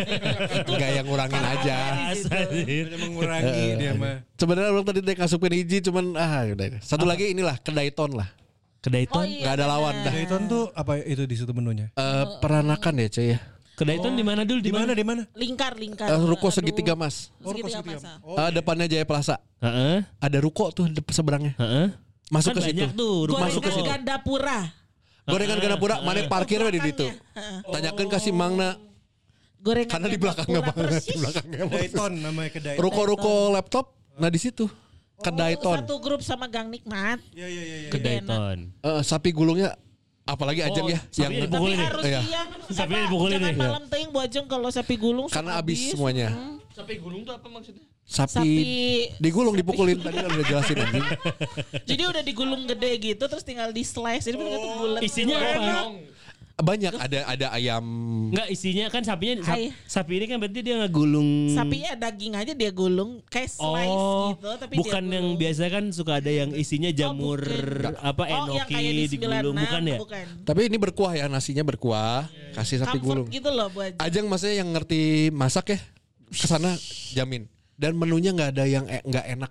Gak yang ngurangin aja. Hanya mengurangi dia mah. Sebenarnya orang tadi teh kasupin hiji, cuman ah udah. Satu lagi inilah kedai ton lah. Kedai Oh ton, iya, Nggak ada lawan dah. Dayton tuh apa itu di situ menunya? Eh, peranakan ya cuy ya. kedai ton di mana dulu? Di mana di mana? Lingkar, lingkar. Eh, ruko Aduh. segitiga mas. Oh, Ruko Segitiga Segitiga. Masa. Eh, depannya Jaya Plaza. Heeh, Ada ruko tuh dep- seberangnya. heeh. Masuk Kan ke situ. banyak tuh, Gorengan Masuk ke situ. Gandapura. Gorengan Gandapura, mana parkirnya di situ. Tanyakan kasih Mangna. Gorengan Karena di belakangnya Gandapura banget, persis. di belakangnya. Dayton namanya kedai. Ruko-ruko laptop, nah di situ. Kedai ton. Satu grup sama Gang Nikmat. Iya iya iya. iya. Kedai enak. ton. Eh, sapi gulungnya apalagi ajeng Oh, ya sapi yang ada Tapi Pukulin nih. harus Iya. iya. Sapi Apa, dipukulin jangan nih. malam teing buajeng kalau sapi gulung. karena suka habis semuanya. Sapi gulung tuh apa maksudnya? Sapi, Sapi digulung dipukulin tadi kan udah jelasin anjing. Jadi udah digulung gede gitu terus tinggal di slice. Jadi bener tuh bulat. Isinya apa? Banyak ada ada ayam. Enggak, isinya kan sapinya sap- Ay. sapi ini kan berarti dia ngegulung. Sapinya daging aja dia gulung kayak slice Oh, gitu tapi bukan dia yang gulung. biasa kan suka ada yang isinya jamur bukan. apa Oh, yang enoki kayak di digulung, bukan ya? Bukan. Tapi ini berkuah ya, nasinya berkuah. Kasih sapi Comfort gulung. gitu loh buat. Ajeng maksudnya yang ngerti masak ya, kesana jamin. Dan menunya nggak ada yang e- nggak enak.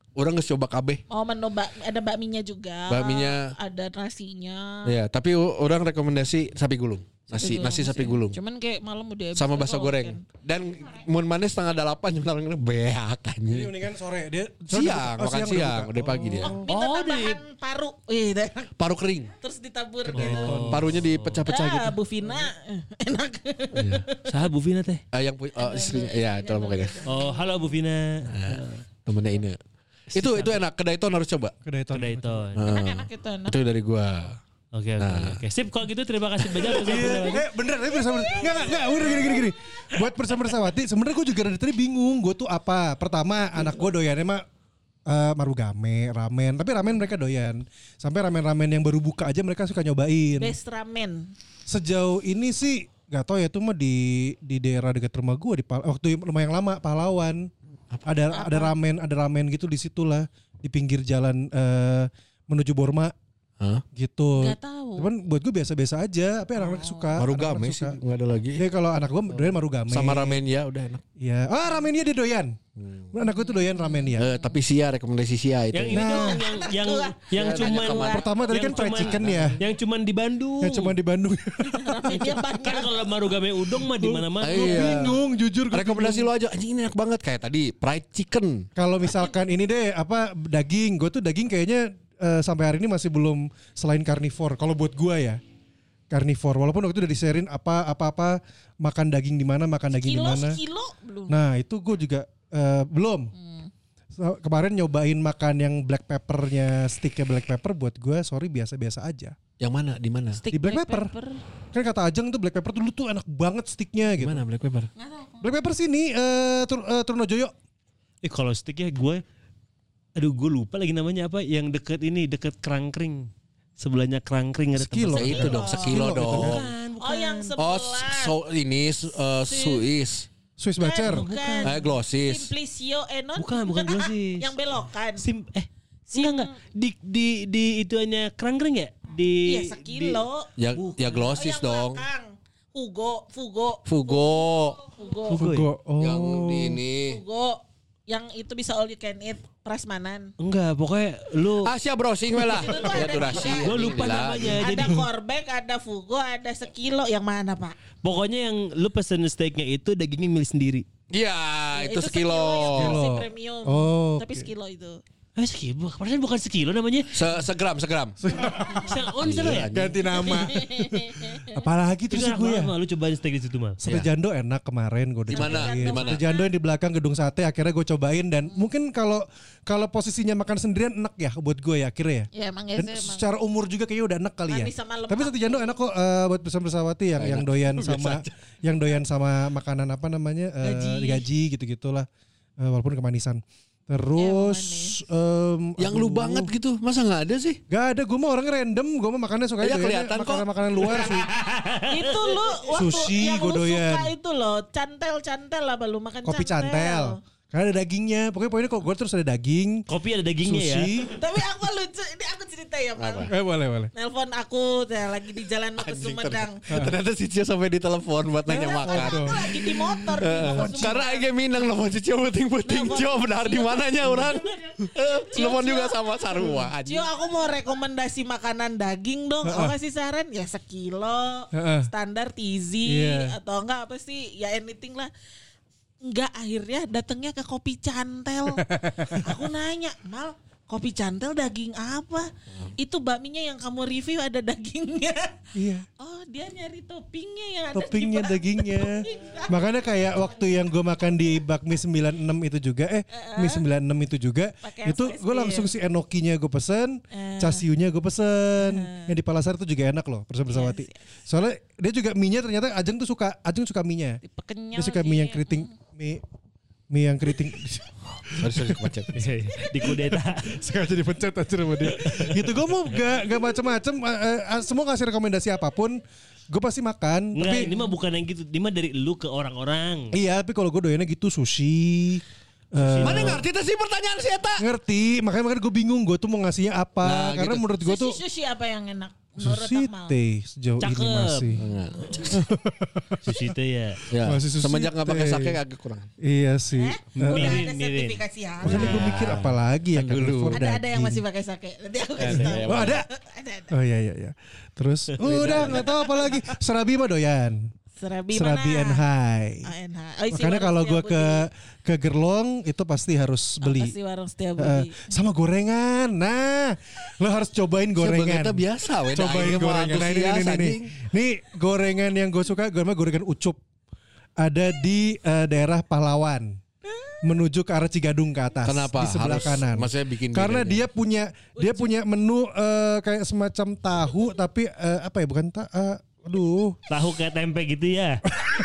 Orang geus coba kabeh. Oh, menu bak, ada bakminya juga. Bakminya. Ada nasinya. Ya, tapi orang rekomendasi sapi gulung. Nasi nasi sapi gulung. Cuman kayak malam udah Sama habis bakso kalau goreng. weekend. Dan mun maneh setengah delapan jam orang beak Jadi anjing. mendingan sore dia Siang, oh, makan udah siang, buka. udah pagi dia. Oh, minta Oh, tambahan paru. Wih, dah. Paru kering. Terus ditabur gitu. Parunya dipecah-pecah Ah, gitu. Bu Vina eh, enak. Saha Bu Vina teh? Ah, yang pu- oh, istrinya, ya itu lah pokoknya. Oh, halo Bu Vina. Temennya ini. Itu itu enak. Kedai Ton harus coba. Kedai Ton. Kedai Ton. Enak-enak itu enak. Itu dari gua. Oke oke oke. Sip kalau gitu terima kasih banyak. Iya, eh bener tapi bersama enggak enggak enggak udah gini gini gini. Buat bersama bersawati sebenarnya gue juga dari tadi bingung gue tuh apa. Pertama anak gue doyannya mah eh, marugame, ramen, tapi ramen mereka doyan. Sampai ramen-ramen yang baru buka aja mereka suka nyobain. Best ramen. Sejauh ini sih gak tau ya itu mah di di daerah dekat rumah gue di Pal- waktu lumayan lama Pahlawan. Ada ada ramen, ada ramen gitu di situlah di pinggir jalan eh, menuju Borma. Hah? Gitu. Gak tahu. Cuman buat gue biasa-biasa aja, tapi anak-anak suka. Marugame anak-anak sih suka. enggak ada lagi. Jadi kalau anak gue doyan marugame. Sama ramen ya udah enak. Iya. Ah ramennya dia doyan. Anak gue tuh doyan ramen ya. Eh, tapi sia rekomendasi sia itu. Yang ini Nah. dong yang yang yang Ya, cuman nanya kemana. Pertama tadi yang kan fried cuman- chicken ya. Yang cuman di Bandung. Yang cuma di Bandung. Ramennya banyak. Kan kalau Marugame udong mah di mana-mana. Ah, iya. Bingung jujur. gua Rekomendasi bingung. lo aja anjing ini enak banget kayak tadi fried chicken. Kalau misalkan ini deh apa daging, gue tuh daging kayaknya eh, sampai hari ini masih belum selain karnivor. Kalau buat gue ya karnivor. Walaupun waktu itu udah diserin apa apa apa makan daging di mana, makan daging di Kilo mana. sekilo belum. Nah itu gue juga eh, belum. So, kemarin nyobain makan yang black peppernya, sticknya black pepper buat gue sorry biasa-biasa aja. Yang mana? Di mana? Stick Di black pepper. Kan kata Ajeng tuh black pepper tuh dulu tuh enak banget sticknya Di gitu. mana black pepper? Black pepper sini eh Tur- eh, Trunojoyo. Eh kalau sticknya gue, aduh gue lupa lagi namanya apa. Yang deket ini deket Kerangkring. Sebelahnya Kerangkring ada Sekilo. tempat Ya itu dong, sekilo Sekilo, dong. Bukan, bukan. Oh yang Oh, sebelah. so ini uh, Swiss. Swiss Bacer. Bukan. Eh, Glossis. Simplicio Enon. Bukan, bukan ah, Glossis. Yang belokan. Sim eh Sim- enggak enggak di di di itu hanya Kerangkring ya? Di Iya sekilo. Ya Bukan. ya Oh, Glossis yang dong. belakang. Fugo, Fugo, Fugo. Fugo, Fugo. Oh. Yang di ini. Fugo. Yang itu bisa all you can eat prasmanan. Enggak, pokoknya lu Asia browsing we lah. Itu tuh Ya ada durasi. tiga. gue lupa Gila. namanya. Ada Jadi korbek, ada fugo, ada sekilo. Yang mana pak? pokoknya yang lu pesen steaknya itu dagingnya milih sendiri. Iya, Ya, itu sekilo. yang versi Sekilo. premium. Oh, Tapi oke. sekilo itu. Eh sekilo, padahal bukan sekilo namanya. Se segram, segram. Oh ini salah ya? Ganti nama. Apalagi tuh Itu sih enak gue banget ya. Mal, lu cobain steak di situ mal. Sate Jando enak kemarin gue udah Di mana? cobain. Di mana? Sate Jando yang di belakang gedung sate akhirnya gue cobain dan mungkin kalau kalau posisinya makan sendirian enak ya buat gue ya akhirnya ya. Ya emang ya Dan sih, emang. secara umur juga kayaknya udah enak kali ya. Manis sama lemak. Tapi Sate Jando enak kok eh, buat pesan bersawati yang yang doyan sama yang doyan sama makanan apa namanya eh, Gaji. gaji gitu-gitulah. Eh, walaupun kemanisan. Terus em, Yang lu aduh. banget gitu. Masa nggak ada sih? Gak ada, gue mah orangnya random, gue mah makannya suka Iya, kelihatan kok. makanan-makanan luar sih. Itu lu waktu Sushi, yang lu godoyan. suka itu loh, cantel-cantel apa lu makan Kopi cantel. cantel. Karena ada dagingnya. Pokoknya poinnya kok gue terus ada daging, Kopi ada dagingnya ya. sushi. Tapi aku lucu, ini aku cerita ya Mal. Eh boleh boleh. Nelpon aku ya, lagi di jalan mau ke Sumedang. Ternyata si Cio sampai di telepon buat nanya Ternyata makan. aku lagi di motor di mau ke Sumedang. Karena Ege Minang nelfon si Cio penting-penting. Cio benar di mananya orang. Eh, Telepon juga sama Sarua. Cio aku mau rekomendasi makanan daging dong. Aku kasih saran ya sekilo, Heeh. standar tizi Iya. atau enggak apa sih ya anything lah. Enggak akhirnya datangnya ke kopi cantel. Aku nanya, Mal, kopi cantel daging apa? Itu bakminya yang kamu review ada dagingnya. Iya. Oh dia nyari toppingnya yang ada Toppingnya di bak- dagingnya. Makanya kayak waktu yang gue makan di Bakmi sembilan enam itu juga, eh mie sembilan enam itu juga, Pakai itu es gue krim. langsung si enokinya gue pesen, casiunya gue pesen, yang di Palasar itu juga enak loh, bersama-bersawati. Soalnya dia juga mie-nya ternyata Ajeng tuh suka, Ajeng suka mie-nya. Pekenyal Dia suka mie yang dia. keriting, mie mie yang keriting. Sorry, sorry, kepacet. Di kudeta. Sengaja dipencet aja sama dia. Gitu gue mau gak, gak macem-macem, eh, eh, semua kasih rekomendasi apapun, gue pasti makan. Enggak, Tapi ini mah bukan yang gitu. Ini mah dari lu ke orang-orang. iya, tapi kalau gue doyannya gitu sushi, Eh, Mana ngerti teh sih pertanyaan si eta? ngerti, makanya makanya gue bingung gue tuh mau ngasihnya apa. Nah, Karena gitu. menurut gue tuh Sushi, sushi apa yang enak? Menurut sushi Akmal. teh sejauh Cakep. ini masih. Sushi itu ya. Ya, Masih sushi semenjak nggak pakai teh. sake agak kurang. Iya sih. Eh, Nah, udah Mirin, ada mirin. sertifikasi halal. makanya gue mikir apa lagi ya kan Dulu. for Ada ada yang daging. masih pakai sake. Nanti aku kasih tahu. Oh ada? Ada ada. Oh iya iya iya. Terus udah nggak tahu apa lagi. Serabi mah doyan. Serabi, Serabi mana? and high. Oh, N H. Oh, isi Makanya warung kalau gue Setiabudi. ke ke Gerlong itu pasti harus Oh, beli. pasti warung Eh, Setiabudi. sama gorengan. Nah, lo harus cobain gorengan. Kita biasa we. Cobain gorengan. Nah, ini, ini, ini, ini. Nih gorengan yang gue suka, gue gorengan ucup. Ada di eh, daerah Pahlawan. Menuju ke arah Cigadung ke atas. Kenapa? Di sebelah Harus- kanan. maksudnya bikin Karena bedanya? dia punya dia punya menu eh, kayak semacam tahu tapi eh, apa ya bukan ta, eh, aduh Tahu kayak tempe gitu ya.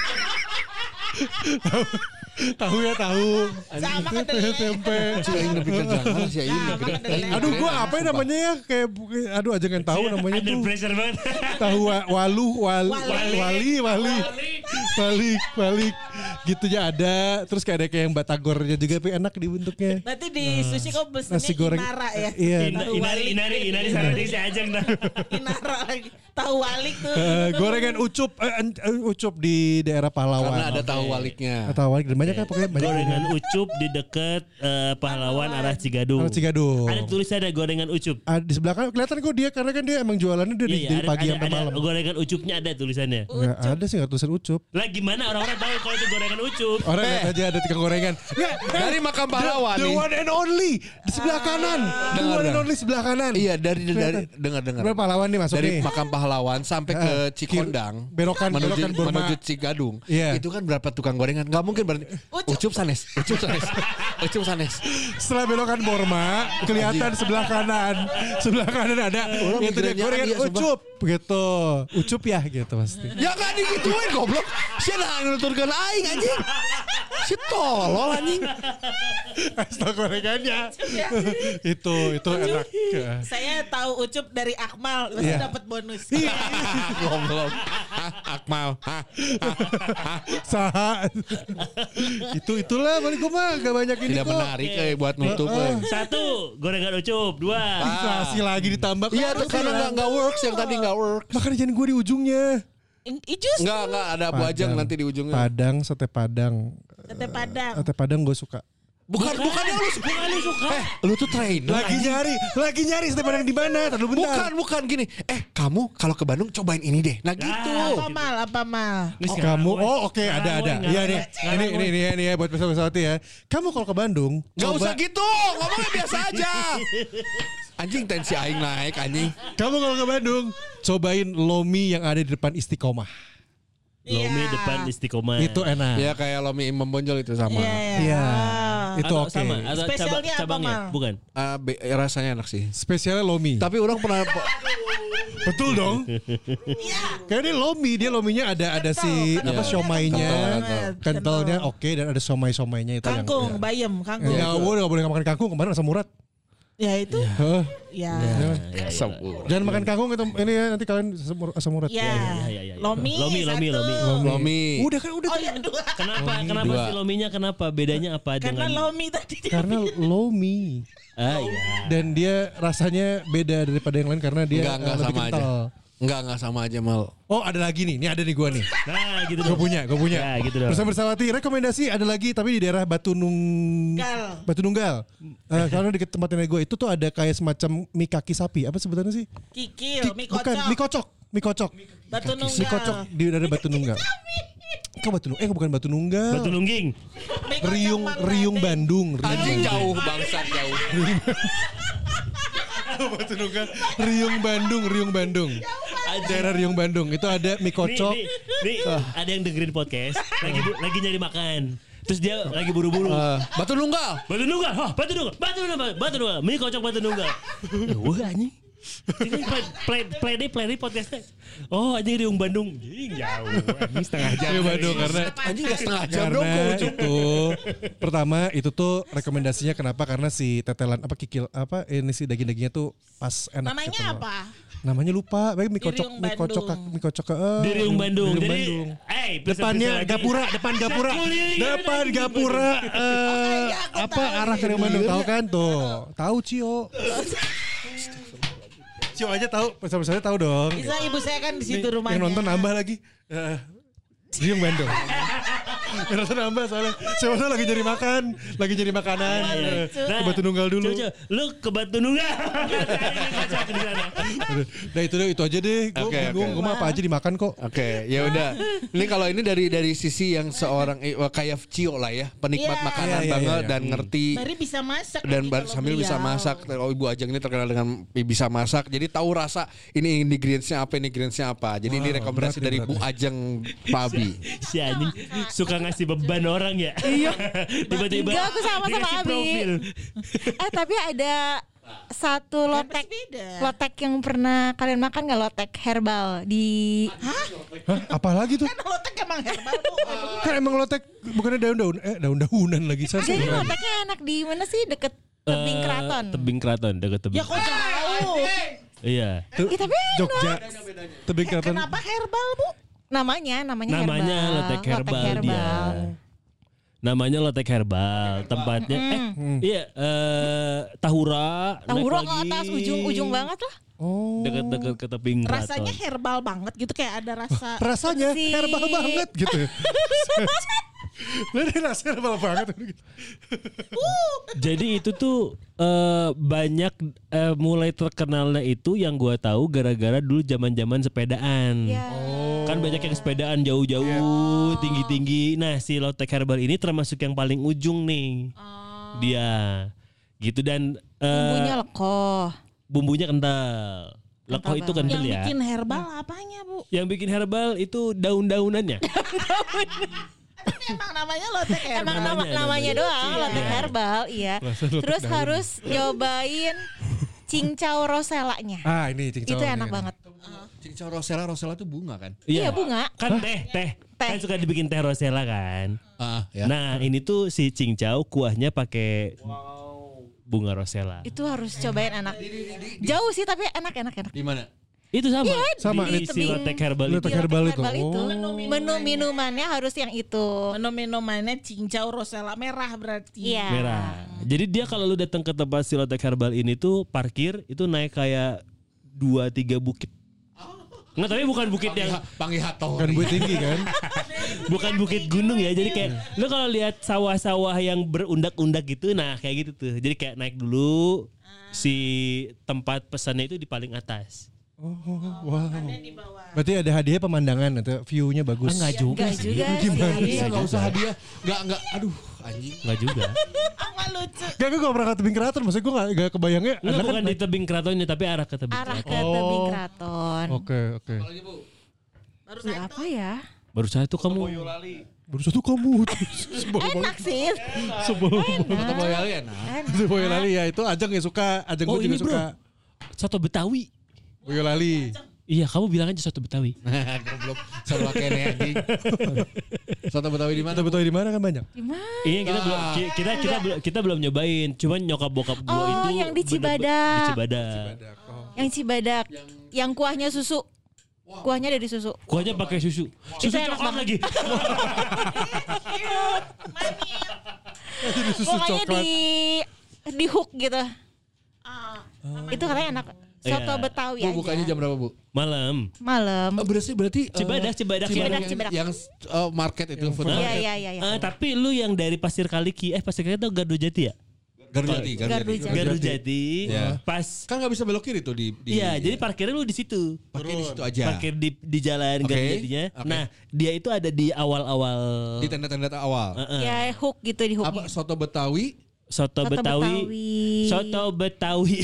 tahu ya tahu. Sama Tempe, kedelai. tempe. Si aing nepi ke jangan si aing Sama nepi ke- kedelai. Aduh gua apa ya namanya ya kayak aduh aja kan tahu namanya Under tuh. pressure banget. Tahu wa- walu wal, Wali. wali wali balik balik gitu ya ada terus kayak ada kayak yang batagornya juga tapi enak dibentuknya. Nanti di sushi kau pesennya Nasi goreng Inara ya. Iya. Ina- Tahu Inari, walik. inari, inari sama dia si Ajeng dah. Inara lagi. Tahu walik tuh. Eh, gorengan ucup eh, en- eh, ucup di daerah Pahlawan. Karena ada tahu waliknya. Tahu walik dan banyak kan pokoknya banyak Gorengan ucup di dekat eh, Pahlawan arah Cigadung. Arah Cigadung. Ada tulisannya gorengan ucup. Ah, di sebelah kan kelihatan kok dia karena kan dia emang jualannya dia Iya, dari, iya, dari ada, pagi ada, sampai ada malam. gorengan ucupnya ada tulisannya. Nggak ada sih nggak tulisan ucup. Lah gimana orang-orang tahu kalau itu gorengan ucup? Orang lihat aja ada tukang gorengan. Nggak, Dari makam pahlawan the nih. one and only di sebelah kanan. The Dengar, one and dengar. only sebelah kanan. Iya dari dari dengar dengar. Berapa pahlawan nih masuk Dari nih? makam pahlawan sampai ke Eh, Cikondang, belokan- menuju belokan Burma. menuju Cigadung. Iya. Itu kan berapa tukang gorengan? Gak mungkin berarti. Ucup sanes, ucup sanes, ucup sanes. Setelah belokan Borma kelihatan sebelah kanan. Sebelah kanan ada Orang itu dia mikirannya gorengan dia, sumpah. ucup gitu. Ucup ya gitu pasti. Ya gak digituin goblok. Si dah nuturkeun aing anjing. Si tolol anjing. Kasih gorengannya. itu itu enak. Saya tahu ucup dari Akmal, pasti Iya. dapat bonus. Goblok. Hah, Akmal. Hah, hah, hah. Saha. itu itulah balik gue mah gak banyak ini Tidak kok. menarik eh buat nutup. eh. Satu, gorengan ucup. Dua. Inflasi lagi ditambah. Iya, Kan karena harus nggak nggak works yang tadi nggak works. makanya jangan gue di ujungnya. Ijus, Nggak nggak ada Bu Ajeng nanti di ujungnya. Padang, sate Padang. sate Padang. Sate Padang gue suka. Bukan bukan yang lu suka. Bukan lu suka. Eh, lu tuh trainer. Lagi anjing. nyari, lagi nyari sate Padang di mana? Tadi bentar. Bukan bukan gini. Eh, kamu kalau ke Bandung cobain ini deh. Nah gitu. Apa mal? Apa mal? Nggak, Kamu, sekarang, oh oke ada ada. Ngarang, Iya ngarang, nih, ngarang, ini ini ini ini ya buat pesawat-pesawat ya. Kamu kalau ke Bandung, Gak coba- usah gitu, ngomongnya biasa aja. Anjing tensi aing naik anjing. Kamu kalau ke Bandung, cobain lomi yang ada di depan Istiqomah. Lomi Iya. depan Istiqomah. Itu enak. Ya kayak Lomi Imam Bonjol itu sama. Iya, iya. Iya. Ah. Itu Atau oke. sama, atau Spesialnya apa, cabangnya? Mal? Bukan. Ah, be- rasanya enak sih. Spesialnya lomi. Tapi orang pernah Betul dong. Kayak ini lomi, dia lominya ada ada si kental. apa Iya. siomaynya, Kental, kental. kentalnya oke dan ada somai-somainya itu yang. Kangkung, bayam, kangkung. Ya, gue gak boleh makan kangkung kemarin asam urat. Ya itu. Hah? Ya. Sabur. Jangan makan kangkung itu ini ya nanti kalian asam ur- asam urat. Ya. ya, ya, ya, ya. Lomi, Lomi, lomi, satu. lomi. Lomi. Udah kan udah. Oh ya dua. Kenapa? Kenapa Dua. si lominya kenapa? Bedanya apa Karena dengan lomi tadi. Karena lomi Ah iya. dan dia rasanya beda daripada yang lain karena dia Enggak enggak eh, lebih sama aja. kental. Enggak enggak sama aja mal. Oh ada lagi nih, ini ada nih gua nih. Nah, gitu Gue dong. punya, gue punya. Ya, gitu dong. Bersama bersawati rekomendasi ada lagi tapi di daerah Batu Nung Gal. Batu Nunggal. Eh, karena deket tempat nenek gue itu tuh ada kayak semacam mie kaki sapi. Apa sebutannya sih? Kikil, mie kocok. Bukan, mie kocok. Mie kocok. Batu Mie nunggal. kocok di daerah Batu Nunggal. Kok Batu Nunggal? Eh bukan Batu Nunggal. Batu Nungging. Mie kocok Riung Mang Riung Gading. Bandung. Riung Anjing Bandung. jauh bangsat jauh. Batu Nunggal. Riung Bandung, Riung Bandung. Daerah Riung Bandung itu ada mie Nih, kocok. nih, nih, ada yang dengerin podcast, lagi bu- lagi nyari makan. Terus dia lagi buru-buru. Eh, Batu Nunggal. Batu Nunggal, oh, Batu Nunggal, Batu Nunggal, Batu Nunggal, mie kocok Batu Nunggal. Wah anjing. Ini play play play deh play deh podcastnya. Oh anjing Riung Bandung. Anjing jauh. Anjing setengah jam. Riung Bandung karena Anjing enggak setengah jam dong karena ke ujung. itu pertama itu tuh rekomendasinya kenapa karena si tetelan apa kikil apa ini si daging-dagingnya tuh pas enak. Namanya gitu loh. apa? Namanya lupa, baik mie kocok, Riung mie kocok, Bandung. mie kocok. eh, Di Riung Bandung. Riung Jadi, Bandung. eh, Depannya Gapura, depan Gapura, depan Gapura. eh, apa arah ke Riung Bandung? Tahu kan tuh? Tahu Cio. Cio aja tahu, pesan-pesannya tahu dong. Bisa ibu saya kan di situ Nih, rumahnya. Yang nonton nambah lagi. Eh, Riung Bandung. Yang nonton nambah soalnya. Siapa tahu lagi nyari makan, lagi nyari makanan. Eh, ke Batu Nunggal dulu. Coba, lu ke Batu Nunggal. Kocok di sana. Nah itu deh, itu aja deh. Gue Oke, bingung, oke. gue mah apa aja dimakan kok. Oke, ya udah. Ini kalau ini dari dari sisi yang seorang eh, kayak Cio lah ya, penikmat Iya. makanan Iya, iya, banget iya. dan ngerti Bari bisa masak. dan lagi bar- kalau sambil bisa beliau. masak. Oh, Ibu Ajeng ini terkenal dengan bisa masak. Jadi tahu rasa ini ingredientsnya apa, ingredientsnya apa. Jadi ini rekomendasi berat nih, dari berat Bu nih. Ajeng Pabi. Si anjing suka ngasih beban orang ya. Iya. Tiba-tiba Enggak, aku sama sama dikasih Abi. profil. Eh tapi ada satu lotek pasti beda. lotek yang pernah kalian makan nggak, lotek herbal di Hah? Apalagi tuh? Kan lotek emang herbal bu. Kan emang lotek bukannya daun-daun eh daun-daunan lagi saya. jadi sebenarnya. loteknya enak di mana sih, deket tebing Eh, keraton. Tebing Keraton, dekat tebing. Ya kok jauh. Iya. Tuh, Ih, tapi enak. Jogja. Tebing keraton. Kenapa herbal bu? Namanya namanya Namanya herbal. lotek herbal, dia. Namanya lotek herbal. Tempatnya eh iya eh Tahura. naik Tahura ke lagi. atas ujung-ujung banget lah. Oh. Dekat-dekat ke tebing Keraton. Rasanya herbal banget gitu, kayak ada rasa. Rasanya Si- herbal banget gitu. Jadi rasanya herbal banget. Jadi itu tuh eh, banyak eh, mulai terkenalnya itu yang gua tahu gara-gara dulu zaman-zaman sepedaan. Ya. Kan banyak yang sepedaan jauh-jauh, tinggi-tinggi. Nah, si lotek herbal ini termasuk yang paling ujung nih. Dia. Gitu dan eh, Bumbunya lekoh. bumbunya kental. Lekoh itu kental Yang ya. bikin herbal apanya bu? Yang bikin herbal itu daun-daunannya. Tapi emang namanya lotek herbal. Emang nama, Namanya, namanya namanya. doang lotek herbal, iya. Terus harus nyobain cincau roselanya. Ah ini cincau. Itu enak nih. banget. Cincau Rosella, Rosella itu bunga kan? Iya, bunga. Kan teh, teh. Teh. Kan suka dibikin teh rosella kan. Ah, ya. Nah, ini tuh si cincau kuahnya pakai bunga rosella. Itu harus cobain, enak. Jauh sih tapi enak enak enak. Di mana? Itu sama. Sama, di di si tebing- lotek herbal Lotek itu. herbal itu. itu. Oh. Menu minumannya harus yang itu. Menu minumannya cincau rosella merah berarti. Iya. Merah. Jadi dia kalau lu datang ke tempat si lotek herbal ini tuh parkir itu naik kayak dua tiga bukit. Nggak, tapi bukan bukit yang Panggihato. Kan gue tinggi kan. bukan bukit gunung ya. Jadi kayak lu kalau lihat sawah-sawah yang berundak-undak gitu, nah kayak gitu tuh. Jadi kayak naik dulu si tempat pesannya itu di paling atas. Oh, wow. Berarti ada hadiah pemandangan atau view-nya bagus. Ah, nggak juga Enggak sih. juga Gimana sih. Iya, enggak usah hadiah. Enggak, enggak. Aduh, anjing. Nggak juga. Ah nggak lucu. Gak, gue gak pernah ke tebing keraton. Maksudnya gue gak, gak kebayangnya. Enggak, ada bukan kan- di tebing keratonnya tapi arah ke tebing Arah keraton. ke tebing Oh. keraton. Oke, oke. Baru Wih, apa ya? Baru satu kamu. Baru satu kamu. Sebel banget. Enak sih. Sebel banget. Kata Boyolali enak. Itu Boyolali ya. Itu Ajeng yang suka. Ajeng Oh gue ini juga bro, suka. soto Betawi. Boyolali. Iya, kamu bilang aja soto Betawi. Goblok. Selalu kene anjing. Soto Betawi di mana? Atau Betawi di mana kan banyak. Di mana? Iya kita belum ki- kita kita belum kita belum nyobain. Cuman nyokap bokap gua Oh, itu yang di bener-bener- Cibadak. Di Cibadak. Yang Cibadak. Yang kuahnya susu. Kuahnya dari susu. Kuahnya pakai susu. Susu enak coklat lagi. Susu Pokoknya coklat. di di hook gitu. Ah, Itu katanya enak. Soto Iya. Betawi Bu, aja. bukanya jam berapa, Bu? Malam. Malam. Oh, berarti berarti eh, Cibadak, Cibadak, Cibadak Cibadak, Cibadak. yang, yang eh, market itu food Iya, market. iya, iya, iya. Eh, tapi lu yang dari Pasir Kaliki, eh Pasir Kaliki itu Gardu Jati ya? Gardu Jati, Gardu Gardu Jati. Jati. Gardu Jati. Iya. Pas Kan nggak bisa belok kiri tuh di, di Iya, jadi parkirnya lu di situ. pakai di situ aja. Parkir di di jalan Oke, Gardu Jatinya. oke. Nah, dia itu ada di awal-awal Di tenda-tenda awal. Heeh. Ya hook gitu di hooknya. Apa soto Betawi? soto, Soto Betawi. Betawi. Soto Betawi.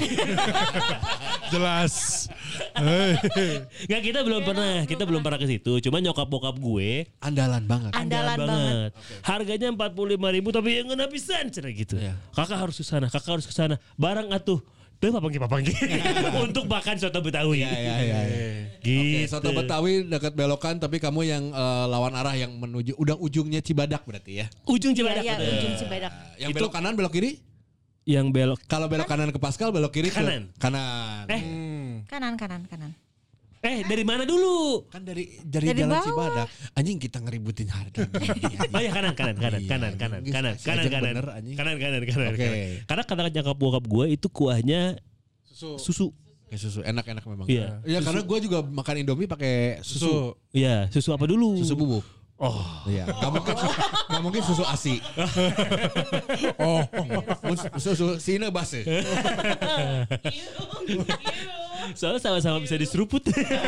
Jelas. Nggak, kita belum pernah, kita belum pernah ke situ. Cuma nyokap bokap gue Andalan banget. Andalan banget. Harganya empat puluh lima ribu tapi yang kena pisan cerah gitu. Iya. Kakak harus ke sana, kakak harus ke sana. Barang atuh. Tuh papangki papangki untuk makan soto Betawi. Iya, iya, iya. Oke, Gitu. soto Betawi dekat belokan tapi kamu yang eh, lawan arah yang menuju udah ujungnya Cibadak berarti ya. Ujung Iya, Cibadak. iya, betul. ujung Cibadak. Yang belok kanan belok kiri? Yang belok. Kalau belok kanan ke Pascal belok kiri Kanan. ke kanan. Eh, Kanan, kanan, kanan. Eh dari mana dulu? Kan dari dari, Dari jalan bawah. Cibadak. Anjing kita ngeributin harga. Oh ya kanan kanan kanan Iya, kanan kanan anjing. kanan Geus kanan aja kanan bener, anjing. kanan kanan kanan. Oke. kanan. Karena kata nyokap bokap gue itu kuahnya Susu. susu. Kayak susu enak-enak memang. Iya. Ya karena gue juga makan Indomie pakai susu. Susu. Iya susu apa dulu? Susu bubuk. Oh. Iya, gak mungkin gak mungkin susu ASI. Oh, susu sini base. Soalnya sama-sama bisa diseruput.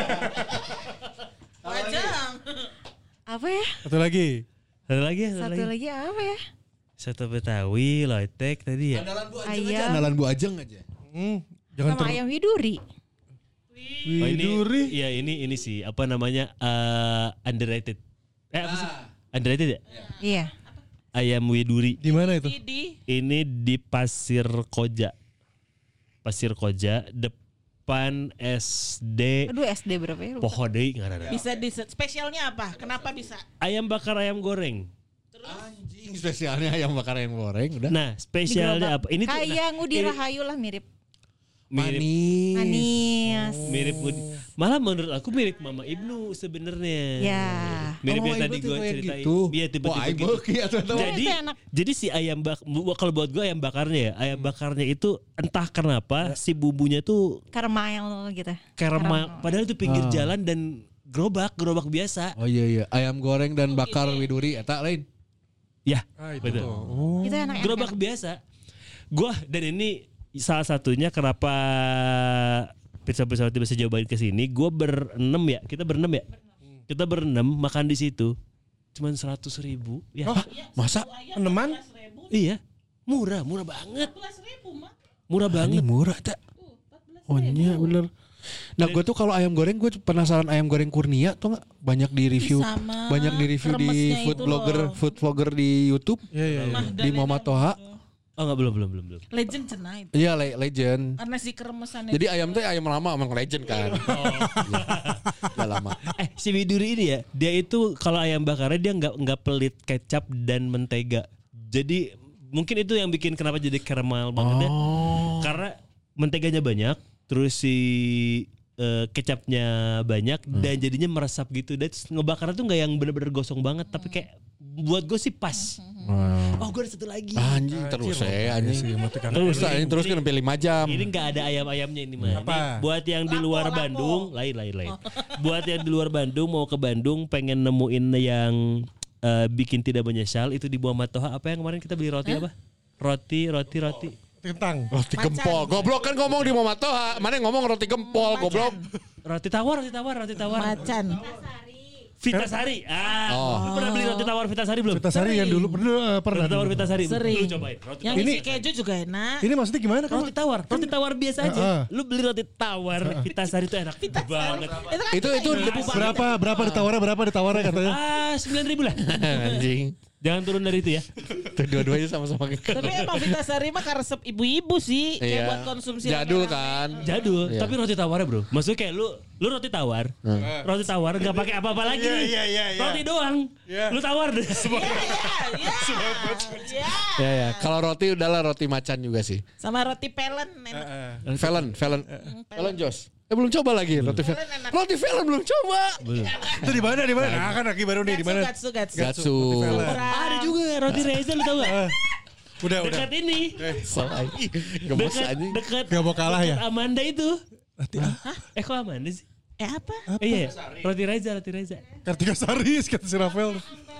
Wajang. Apa ya? Satu lagi. Satu lagi, satu, Satu lagi. lagi apa ya? Soto Betawi, lotek tadi ya. Andalan Bu Ajeng aja, Ayam. andalan Bu Ajeng aja. Hmm, jangan Sama ter... ayam widuri. Oh, ini, Widuri. iya ini ini sih apa namanya eh, underrated. Eh apa sih? Underrated ya? Iya. Ayam Widuri. Di mana itu? Di, di Ini di Pasir Koja. Pasir Koja depan S D Aduh S D berapa ya? Lupa. Poho deui ngaranna. bisa di spesialnya apa? Kenapa bisa? Ayam bakar ayam goreng. Anjing spesialnya ayam bakar ayam goreng udah. Nah, spesialnya apa? Ini tuh nah, Kayak Ngudi ini Rahayu lah mirip. mirip Manis. Manis. mirip malah menurut aku mirip Mama Ibnu sebenarnya. Ya. Mirip Oh, yang tadi Ibu gue tipe yang ceritain. gitu. Iya tipe-tipe Wah, gitu. Ibu kieu atuh. Jadi Itu enak. jadi si ayam bak bu- kalau buat gue ayam bakarnya ya, ayam bakarnya itu entah kenapa si bumbunya tuh Caramel gitu. karamel padahal itu pinggir Ah. jalan dan gerobak, gerobak biasa. Oh iya iya, ayam goreng dan bakar widuri eta lain. Ya, Ah, itu. betul. Oh. Itu enak. Gerobak biasa. Gua dan ini salah satunya kenapa pizza-pizza roti bisa cobain ke sini. Gua berenam ya, kita berenam ya. Kita berenam makan di situ. Cuman seratus ribu. Ya, Oh, Masa? Peneman? iya. Murah, murah banget. empat belas ribu mah. Murah Ini banget. murah tak? Oh iya bener. Nah gue tuh kalau ayam goreng gue penasaran ayam goreng Kurnia tuh nggak banyak di review, Sama banyak di review di remesnya food itu blogger, loh. food vlogger di YouTube, Iya iya. iya. di Muhammad Toha. Oh enggak belum belum belum belum. Legend cenah itu. Iya le- legend. Karena si keremesannya. Jadi ayam tuh ayam lama emang legend kan. Udah lama. Eh si Widuri ini ya, dia itu kalau ayam bakarnya dia nggak nggak pelit kecap dan mentega. Jadi mungkin itu yang bikin kenapa jadi karamel banget ya. Karena menteganya banyak, terus si eh, kecapnya banyak dan jadinya meresap gitu. Dan terus ngebakarnya tuh nggak yang bener-bener gosong banget, tapi kayak buat gue sih pas. Oh gue ada satu lagi. Anjing terus ya anjing. Matikan. Terus anjing terus kan sampai lima jam. Ini nggak ada ayam-ayamnya ini mah. Ini Apa? buat yang di luar Lapo, lapo. Bandung, lain lain lain. Buat yang di luar Bandung mau ke Bandung pengen nemuin yang eh, bikin tidak menyesal itu di Muhammad Toha. Apa yang kemarin kita beli roti apa? Roti, roti, roti. Kentang. Roti gempol. Goblok kan ngomong di Muhammad Toha. Mana yang ngomong roti gempol goblok. Roti tawar, roti tawar, roti tawar. Macan. Vitasari. Ah, Oh. lu pernah beli roti tawar Vitasari belum? Kita sari yang dulu pernah pernah. Roti tawar Vitasari. Sering. Lu cobain. Roti Yang tawar. isi keju juga enak. Ini maksudnya gimana kamu? Roti tawar, roti tawar biasa aja. Heeh. Lu beli roti tawar Vitasari itu enak banget. kan Itu itu Berapa berapa ditawarnya berapa ditawarnya katanya? Ah, sembilan ribu lah. anjing. Jangan turun dari itu ya. Tuh dua-duanya sama-sama. Tapi emang Vitasari mah resep ibu-ibu sih. Kayak Iya. buat konsumsi Jadul rame-rame. kan. Jadul, Iya. tapi roti tawarnya bro. Maksudnya kayak lu, lu roti tawar, roti tawar nggak pakai apa-apa lagi. Iya, iya, iya, iya. Roti doang. Iya. Lu tawar deh. Iya, iya, iya. Ya ya. Kalau roti udahlah roti macan juga sih. Sama roti pelen enak. Felon, felon, felon Jos. Eh belum coba lagi roti felon. enak. Roti felon belum coba. Itu di mana di mana? Nah, kan lagi baru nih di mana? Gatsu, gatsu, gatsu. Gatsu. Ada juga roti Reza lu tau gak? Eh, Udah udah. Dekat ini. Salah. Gemes Dekat anjing. dekat. Gak mau kalah ya? dekat Amanda itu. Roti ah, Eh kok Amanda sih? Eh apa? Eh, iya, roti Reza, roti Reza. Kartika Sari kata si Rafael.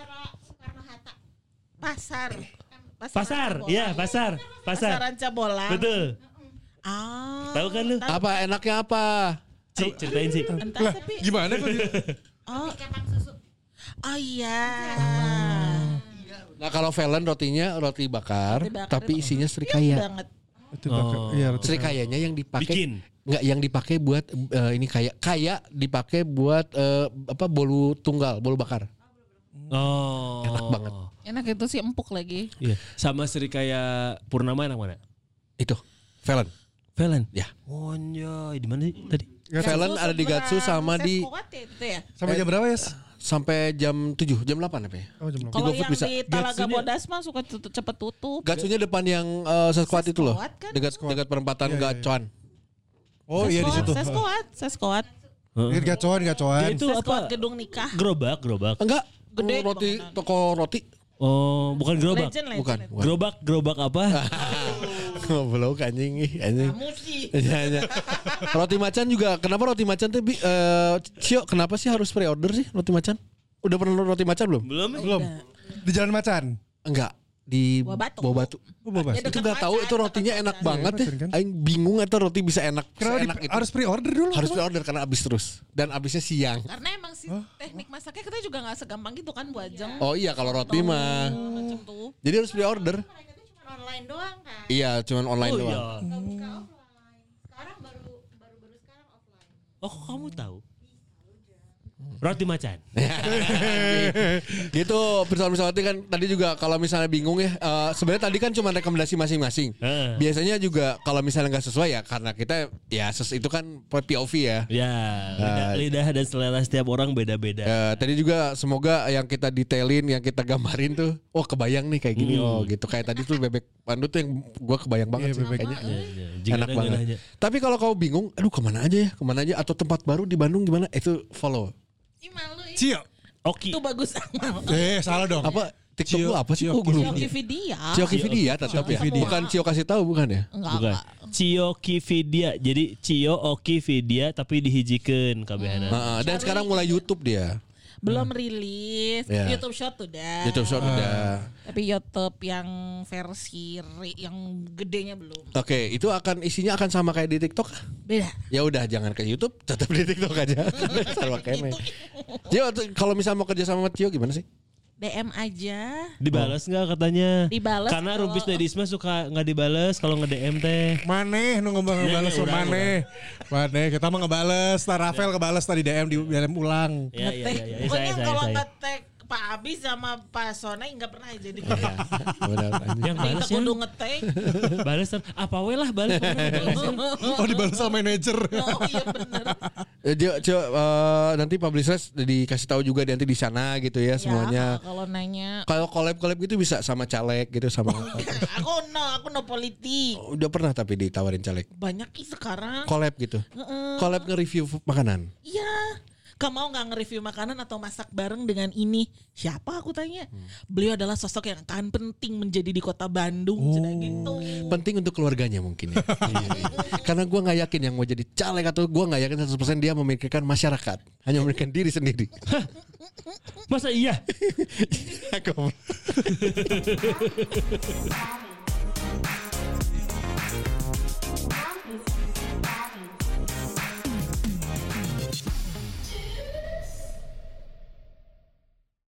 Pasar. Pasar, iya pasar, pasar. Pasar Ranca Bolang. Betul. Ah. Tahu kan lu? Apa enaknya apa? Cik, ceritain sih. Entah Lah, tapi. gimana kok? Oh. Oh iya. Nah kalau felon rotinya roti bakar, Roti bakar tapi itu isinya Iya serikaya. banget. Itu bakar. Iya, roti Serikayanya yang dipakai Bikin. nggak yang dipakai buat eh, ini kayak kayak dipakai buat eh, apa bolu tunggal, bolu bakar. Oh. Enak banget. Enak itu sih empuk lagi. Iya. Sama Serikaya Purnama enak mana? Itu felon. Velen. Ya. Oh iya, di mana sih tadi? Felon ada di Gatsu sama di Seskuat ya itu ya. Sampai jam berapa ya? sampai jam tujuh, jam delapan apa ya? Oh, jam berapa? Kalau GoFood yang bisa. di Talaga Gatsunya- Bodas mah suka tutup, cepet tutup. Gatsunya depan yang uh, sekuat itu loh. Sekuat kan? Dekat dekat perempatan Iya, iya, iya. Gacuan. Oh iya di situ. Saya squad, saya squad. Ini gacoan, gacoan. Dia itu Saya squad apa? gedung nikah. Gerobak, gerobak. Enggak, Gede roti bangunan. toko roti. Oh, bukan gerobak. Legend, legend. Bukan, legend. bukan. Gerobak, gerobak apa? Goblok anjing ih, anjing. Kamu sih. Iya, iya. Roti macan juga. Kenapa roti macan tuh bi- eh, Cio, kenapa sih harus pre-order sih roti macan? Udah pernah roti macan belum? Belum. Belum. Di Jalan Macan. Enggak. Di Buah Batu. Buah Batu. Oh, bebas. Ya, Itu dekat gak tahu macan, itu rotinya dekat enak macan. banget ya. Macan kan? Aing bingung itu roti bisa enak. Kenapa di- seenak itu. harus pre-order dulu? Harus pre-order karena habis terus dan habisnya siang. Karena emang sih teknik masaknya kita juga nggak segampang gitu kan buat jeng. Oh iya kalau roti mah. Macam tuh. Jadi harus pre-order. Mereka tuh cuma online doang kan. Iya, cuman online Oh doang. iya. Nggak buka offline. Sekarang baru baru baru sekarang offline. Oh, kok kamu tahu? Roti macan. Gitu persoalan-persoalan kan tadi juga kalau misalnya bingung ya eh, sebenarnya tadi kan cuma rekomendasi masing-masing. Heeh. Biasanya juga kalau misalnya nggak sesuai ya karena kita ya ses itu kan P O V ya. Ya, lidah, lidah dan selera setiap orang beda-beda. Eh, tadi juga semoga yang kita detailin, yang kita gambarin tuh, oh kebayang nih kayak gini, oh gitu. Kayak tadi tuh bebek pandu tuh yang gua kebayang banget Iya, sih bebek. kayaknya. Ya, ya. Jika Enak ada banget. aja. Tapi kalau kau bingung, aduh kemana aja ya, kemana aja atau tempat baru di Bandung gimana? Itu follow. Ih malu ih. Cio. Oki. Itu bagus amat. Eh salah dong. Apa TikTok Cio- lu apa sih? Cio- Oh, gue lupa. Cio Vidya. Cio Kividia tetap ya. Kividia. Bukan Cio kasih tahu bukan ya? Enggak, Bukan. enggak. Cio Kividia. Jadi Cio Oki Vidya tapi dihijikeun kabehana. Heeh, dan sekarang mulai YouTube dia. Belum rilis. Ya. YouTube Short udah. YouTube Short udah. Tapi YouTube yang versi re- yang gedenya belum. Oke, itu akan isinya akan sama kayak di TikTok. Beda. Ya udah jangan ke YouTube, tetap di TikTok aja. Sama kene. Cio tuh, kalau misalnya mau kerja sama Cio gimana sih? D M aja. Dibalas nggak katanya? Dibales Karena kalau- Rumpis Dedisma suka nggak dibales kalau nge-D M teh. Maneh nu ngomong ngebales Nih, sama udah, maneh. Maneh kita mah ngebales, tar Rafael ngebales tadi D M di D M ulang. Ya, ya, ya, ya. Saya, Pokoknya saya, kalau saya. ngetek Pak Abi sama Pak Sonai nggak pernah jadi. Benar, anjing. Yang Kita balas ya. kudu ngetek. Balas apa we lah balas. Oh dibales sama manajer. Oh iya bener. Eh, Cio, Cio, eh, nanti publishers dikasih tahu juga nanti di sana gitu ya semuanya. Ya, kalau nanya. Kalau collab-collab gitu bisa sama caleg gitu sama Aku no, aku no politik. udah pernah tapi ditawarin caleg. Banyak ih sekarang. Collab gitu. Collab nge-review makanan. Iya. Kamu mau nggak nge-review makanan atau masak bareng dengan ini? Siapa aku tanya? Beliau adalah sosok yang akan penting menjadi di kota Bandung. Cina gitu. Penting untuk keluarganya mungkin ya. Iya, iya. Karena gue nggak yakin yang mau jadi caleg atau gue nggak yakin seratus persen dia memikirkan masyarakat, hanya memikirkan diri sendiri. Masa iya? Aku